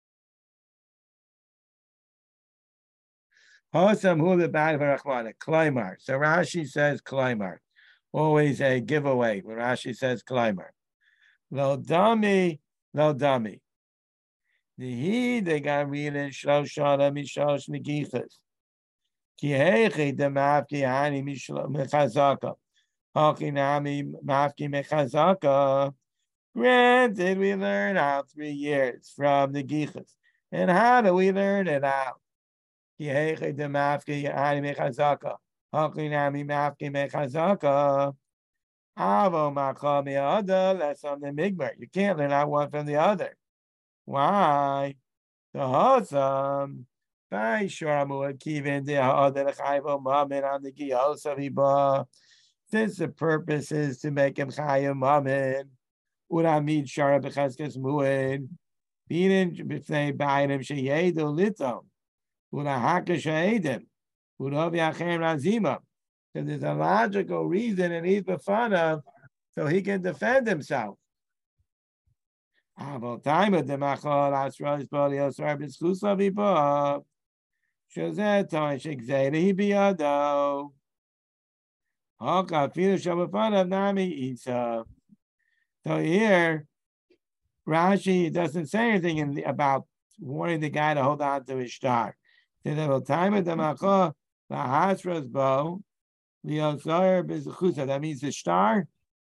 Hasam hu b'bayim harachmana klaimar. So Rashi says klaimar. Always a giveaway when Rashi says klaimar. Lo dami, lo dami. They got reading shloshana mishosh negichas. Ki heichi demavki hani mechazaka. Hakinami mavki mechazaka. Granted, we learn out 3 years from the gichas. And how do we learn it out? Ki heichi demavki hani mechazaka. Hakinami mavki mechazaka. Avo macha mi'ada. That's on the migmar. You can't learn out one from the other. Why? The Hasam by Sharamu Kivin the other Chayvo Mamin on the Giyosaviba. Since the purpose is to make him Chayim Mamin, Uramid Shara Bechaskas Muin, Beating Bifnei Bainim Sheyedo Litom, Urahaka Shaedim, Uraviachem Razima. So there's a logical reason and he's befana so he can defend himself. Time of the Machal Asra's body of Sarbis Kusaviba. Shazet Shikzeda Hibiado. Haka finish of fun of Nami Isa. So here Rashi doesn't say anything about warning the guy to hold on to his star. Time of the Machal Asra's bow. That means the star.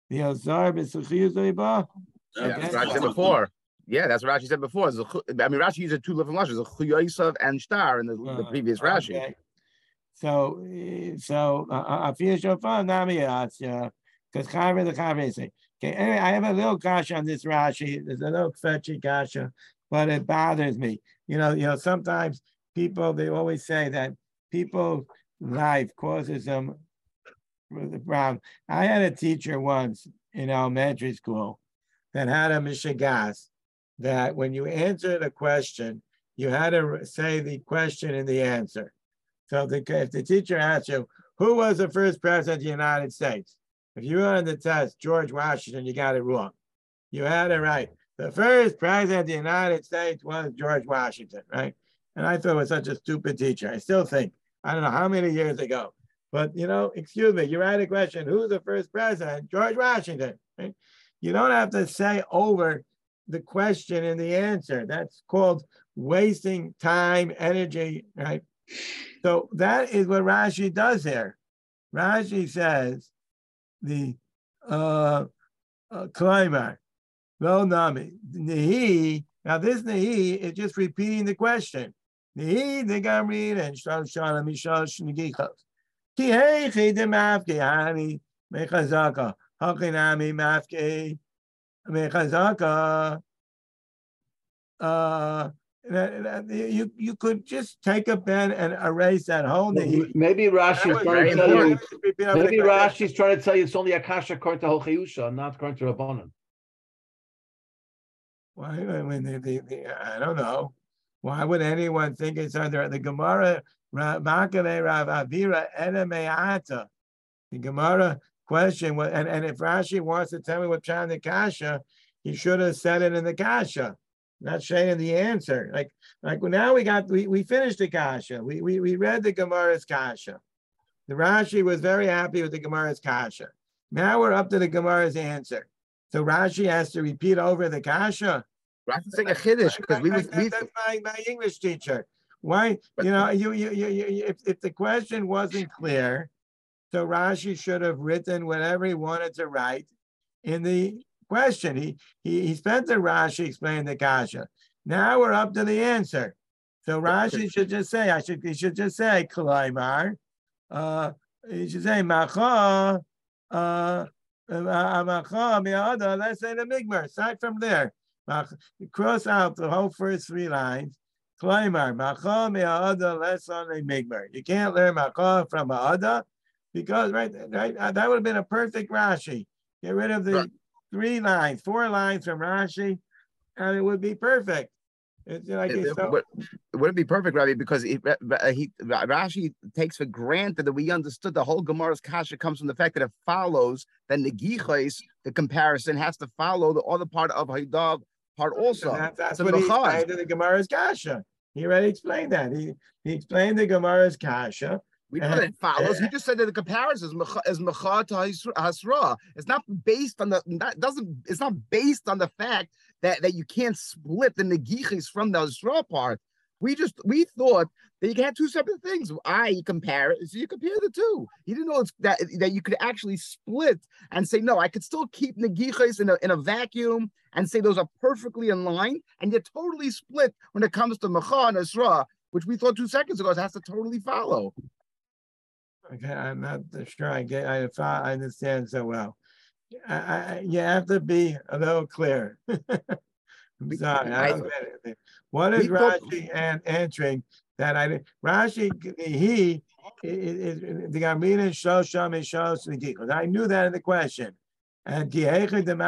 Yeah, that's what Rashi said before. Yeah, that's what Rashi said before. I mean, Rashi used 2 different Lashons, Chuyosav and Star in the previous Rashi. Okay. So Afir Shofar Nami Asya, because Chaver the Chaver say. Okay, anyway, I have a little kasha on this Rashi. There's a little fetchy kasha, but it bothers me. You know, sometimes people, they always say that people's life causes them the problem. I had a teacher once in elementary school that had a mishigas that when you answered a question, you had to say the question and the answer. So if the teacher asked you, who was the first president of the United States? If you were on the test, George Washington, you got it wrong. You had it right. The first president of the United States was George Washington, right? And I thought it was such a stupid teacher. I still think, I don't know how many years ago, but excuse me, you write a question, who's the first president? George Washington, right? You don't have to say over the question and the answer. That's called wasting time, energy, right? So that is what Rashi does here. Rashi says the climber, lo nami, nehi. Now this nehi is just repeating the question. Nehi the gamrin and shana mishash negichos. Ki heichi de mafke hani mechazaka. Hakinami mafke mechazaka. You could just take a pen and erase that whole thing. Maybe Rashi's trying to tell you. Maybe Rashi's trying to tell you it's only Akasha according to Hocheyusha, not according to Rabbanan. Well, I don't know. Why would anyone think it's under the Gemara? Makale Rav Avira Enemeata. The Gemara question, and if Rashi wants to tell me what Pshat the Kasha, he should have said it in the Kasha, not saying the answer. Like now we finished the Kasha. We read the Gemara's Kasha. The Rashi was very happy with the Gemara's Kasha. Now we're up to the Gemara's answer. So Rashi has to repeat over the Kasha. Rashi's saying a chiddush because that's my English teacher. Why, if the question wasn't clear, so Rashi should have written whatever he wanted to write in the question. He spent the Rashi explaining the kasha. Now we're up to the answer. So Rashi should just say, he should just say, Kalaimar. He should say, Macha, let's say the Migmar. Start from there. Cross out the whole first three lines. Kalaimar, Macha, Me'ada, let's on a Migmar. You can't learn Macha from Ma'ada because, right, that would have been a perfect Rashi. Get rid of the 4 lines from Rashi, and it would be perfect. It's like would it be perfect, Rabbi? Because Rashi takes for granted that we understood the whole Gemara's kasha comes from the fact that it follows that Negichos, the comparison, has to follow the other part of Haidav part also. That's what he explained in the Gemara's kasha. He already explained that. He explained the Gemara's kasha. We know that it follows. He just said that the comparison is mecha to hasra. It's not based on It's not based on the fact that you can't split the negichis from the hasra part. We thought that you can have two separate things. You compare it, so you compare the two. He didn't know that you could actually split and say no. I could still keep negichis in a vacuum and say those are perfectly in line, and you're totally split when it comes to mecha and hasra, which we thought 2 seconds ago has to totally follow. Okay, I'm not sure I understand so well. You have to be a little clear. I'm sorry, I don't get it. What is Rashi answering that Rashi, he is the Gamina Shosham and Shos Negikos. I knew that in the question. And I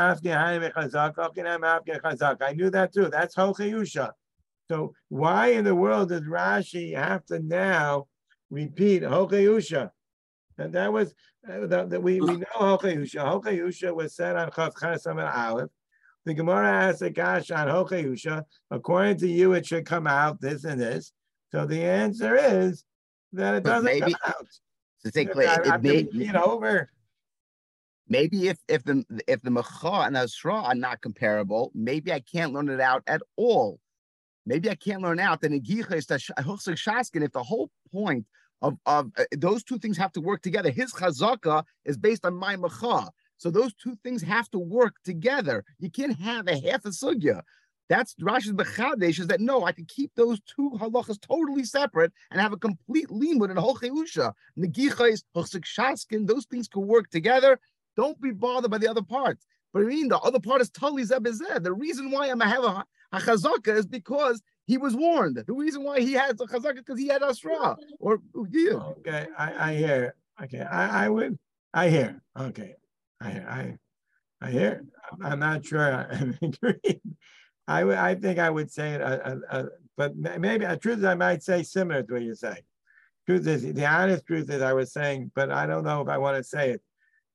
knew that too. That's Hochayusha. So why in the world does Rashi have to now repeat Hochayusha? And that was that we know Hochayusha. Hochayusha was said on Chav Chesam and Aleph. The Gemara asked a gash on Hochayusha. According to you, it should come out this and this. So the answer is that it doesn't come out. To take place, over. Maybe if the Mecha and Hasra are not comparable, maybe I can't learn it out at all. Maybe I can't learn out the Negicha is Shaskin if the whole point of those two things have to work together. His chazaka is based on my mecha. So those two things have to work together. You can't have a half a sugya. That's Rashi's Bechadesh is that no, I can keep those two halachas totally separate and have a complete limud and a whole chayusha. Negichais, Hochsik Shaskin, those things can work together. Don't be bothered by the other parts. But I mean, the other part is totally zebezeh. The reason why I'm have a chazaka is because he was warned. The reason why he had the chazaka because he had asra or yeah. Okay, I hear. Okay, I hear. Okay, I hear. I'm not sure I agree. I think I would say it, but maybe the truth is I might say similar to what you say. Truth is, the honest truth is I was saying, but I don't know if I want to say it.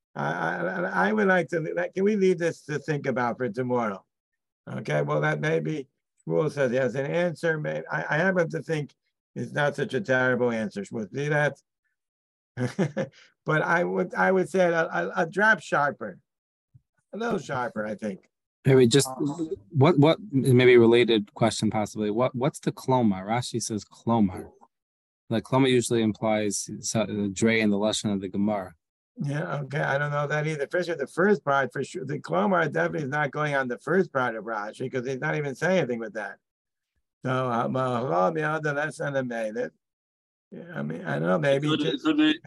I would like to. Can we leave this to think about for tomorrow? Okay. Well, that maybe Shmuel says he has an answer. I happen to think it's not such a terrible answer. Shmuel, see that? But I would say a drop sharper, a little sharper. I think. Maybe just what maybe a related question possibly. What's the klomar? Rashi says klomar. Like klomar usually implies the dre and the lashon of the Gemara. Yeah, okay, I don't know that either. Especially the first part, for sure. The klomar definitely is not going on the first part of Rashi because he's not even saying anything with that. So, that's on the made. I mean, I don't know. Maybe could be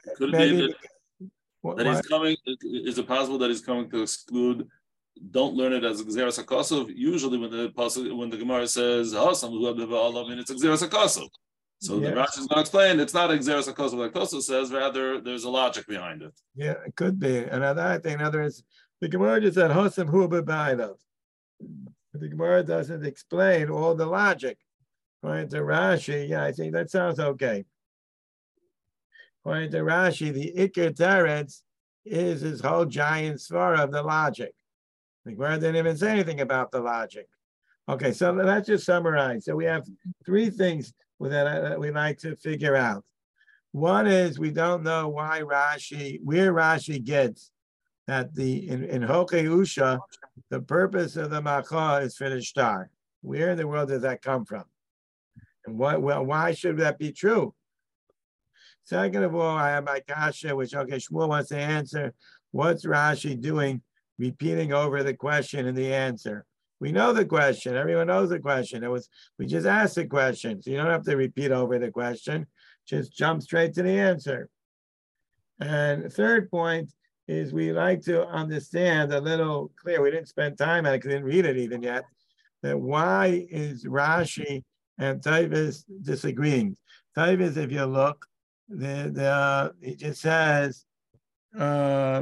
that he's coming. Is it possible that he's coming to exclude? Don't learn it as Xeris HaKosov. Usually, when the Gemara says "Hasam," I mean it's Xeris HaKosov. So the Rashi is going to explain it's not Xeris HaKosov like Tosaf says. Rather, there's a logic behind it. Yeah, it could be. Another thing, in other words, the Gemara just said "Hasam hu b'ba'ilov." The Gemara doesn't explain all the logic. According to Rashi, yeah, I think that sounds okay. According to Rashi, the Iker Teretz is his whole giant svara of the logic. The Gemara didn't even say anything about the logic. Okay, so let's just summarize. So we have three things that we like to figure out. One is we don't know where Rashi gets that in Hochayusha, the purpose of the Macha is for the shtar. Where in the world does that come from? why should that be true? Second of all, I have my kasha, which Shmuel wants to answer. What's Rashi doing, repeating over the question and the answer? We know the question. Everyone knows the question. We just asked the question, so you don't have to repeat over the question. Just jump straight to the answer. And the third point is we like to understand a little clear. We didn't spend time on it because we didn't read it even yet. That why is Rashi and Tavis disagreeing? Tavis, if you look, he just says, the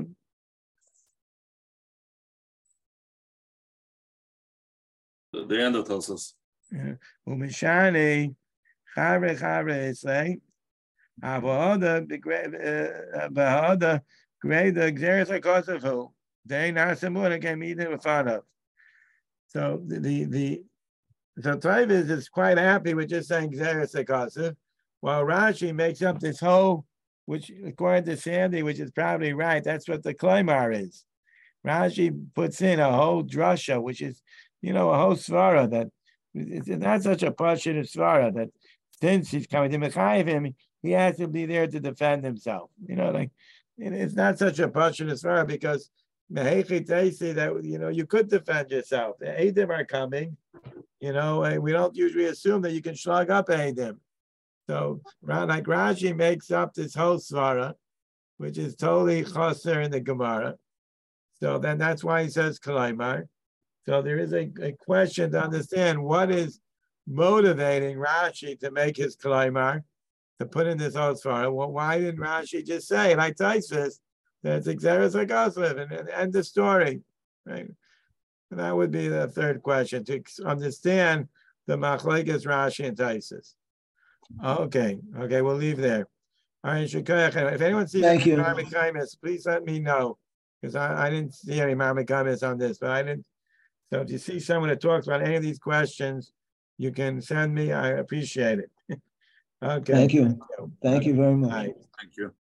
end of Tosas. Umishani, Chare Isle, Avoda, Bahada, Greda, Xeris Kosovo, they Nasamuna came eating with fun of. So so Tavis is quite happy with just saying Xeris Kosovo, while Rashi makes up this whole, which according to Sandy, which is probably right, that's what the Klaimar is. Rashi puts in a whole drasha, which is, a whole svara that it's not such a pashut svara that since he's coming to Mechayiv him, he has to be there to defend himself. It's not such a pashut svara because they say that you could defend yourself. The Eidim are coming, and we don't usually assume that you can slug up Eidim. So, like Rashi makes up this whole svara, which is totally chaser in the Gemara. So then that's why he says Kalaimar. So there is a question to understand what is motivating Rashi to make his Kalaimar, to put in this whole svara. Well, why didn't Rashi just say, like Taisus, that it's Xeris Agoslev and end the story, right? And that would be the third question, to understand the Machlekes Rashi and Taisus. Okay, we'll leave there. All right, if anyone sees any Marmikaimis, please let me know, because I didn't see any Marmikaimis on this, but I didn't. So if you see someone that talks about any of these questions, you can send me. I appreciate it. Okay. Thank you. Thank you very much. Thank you.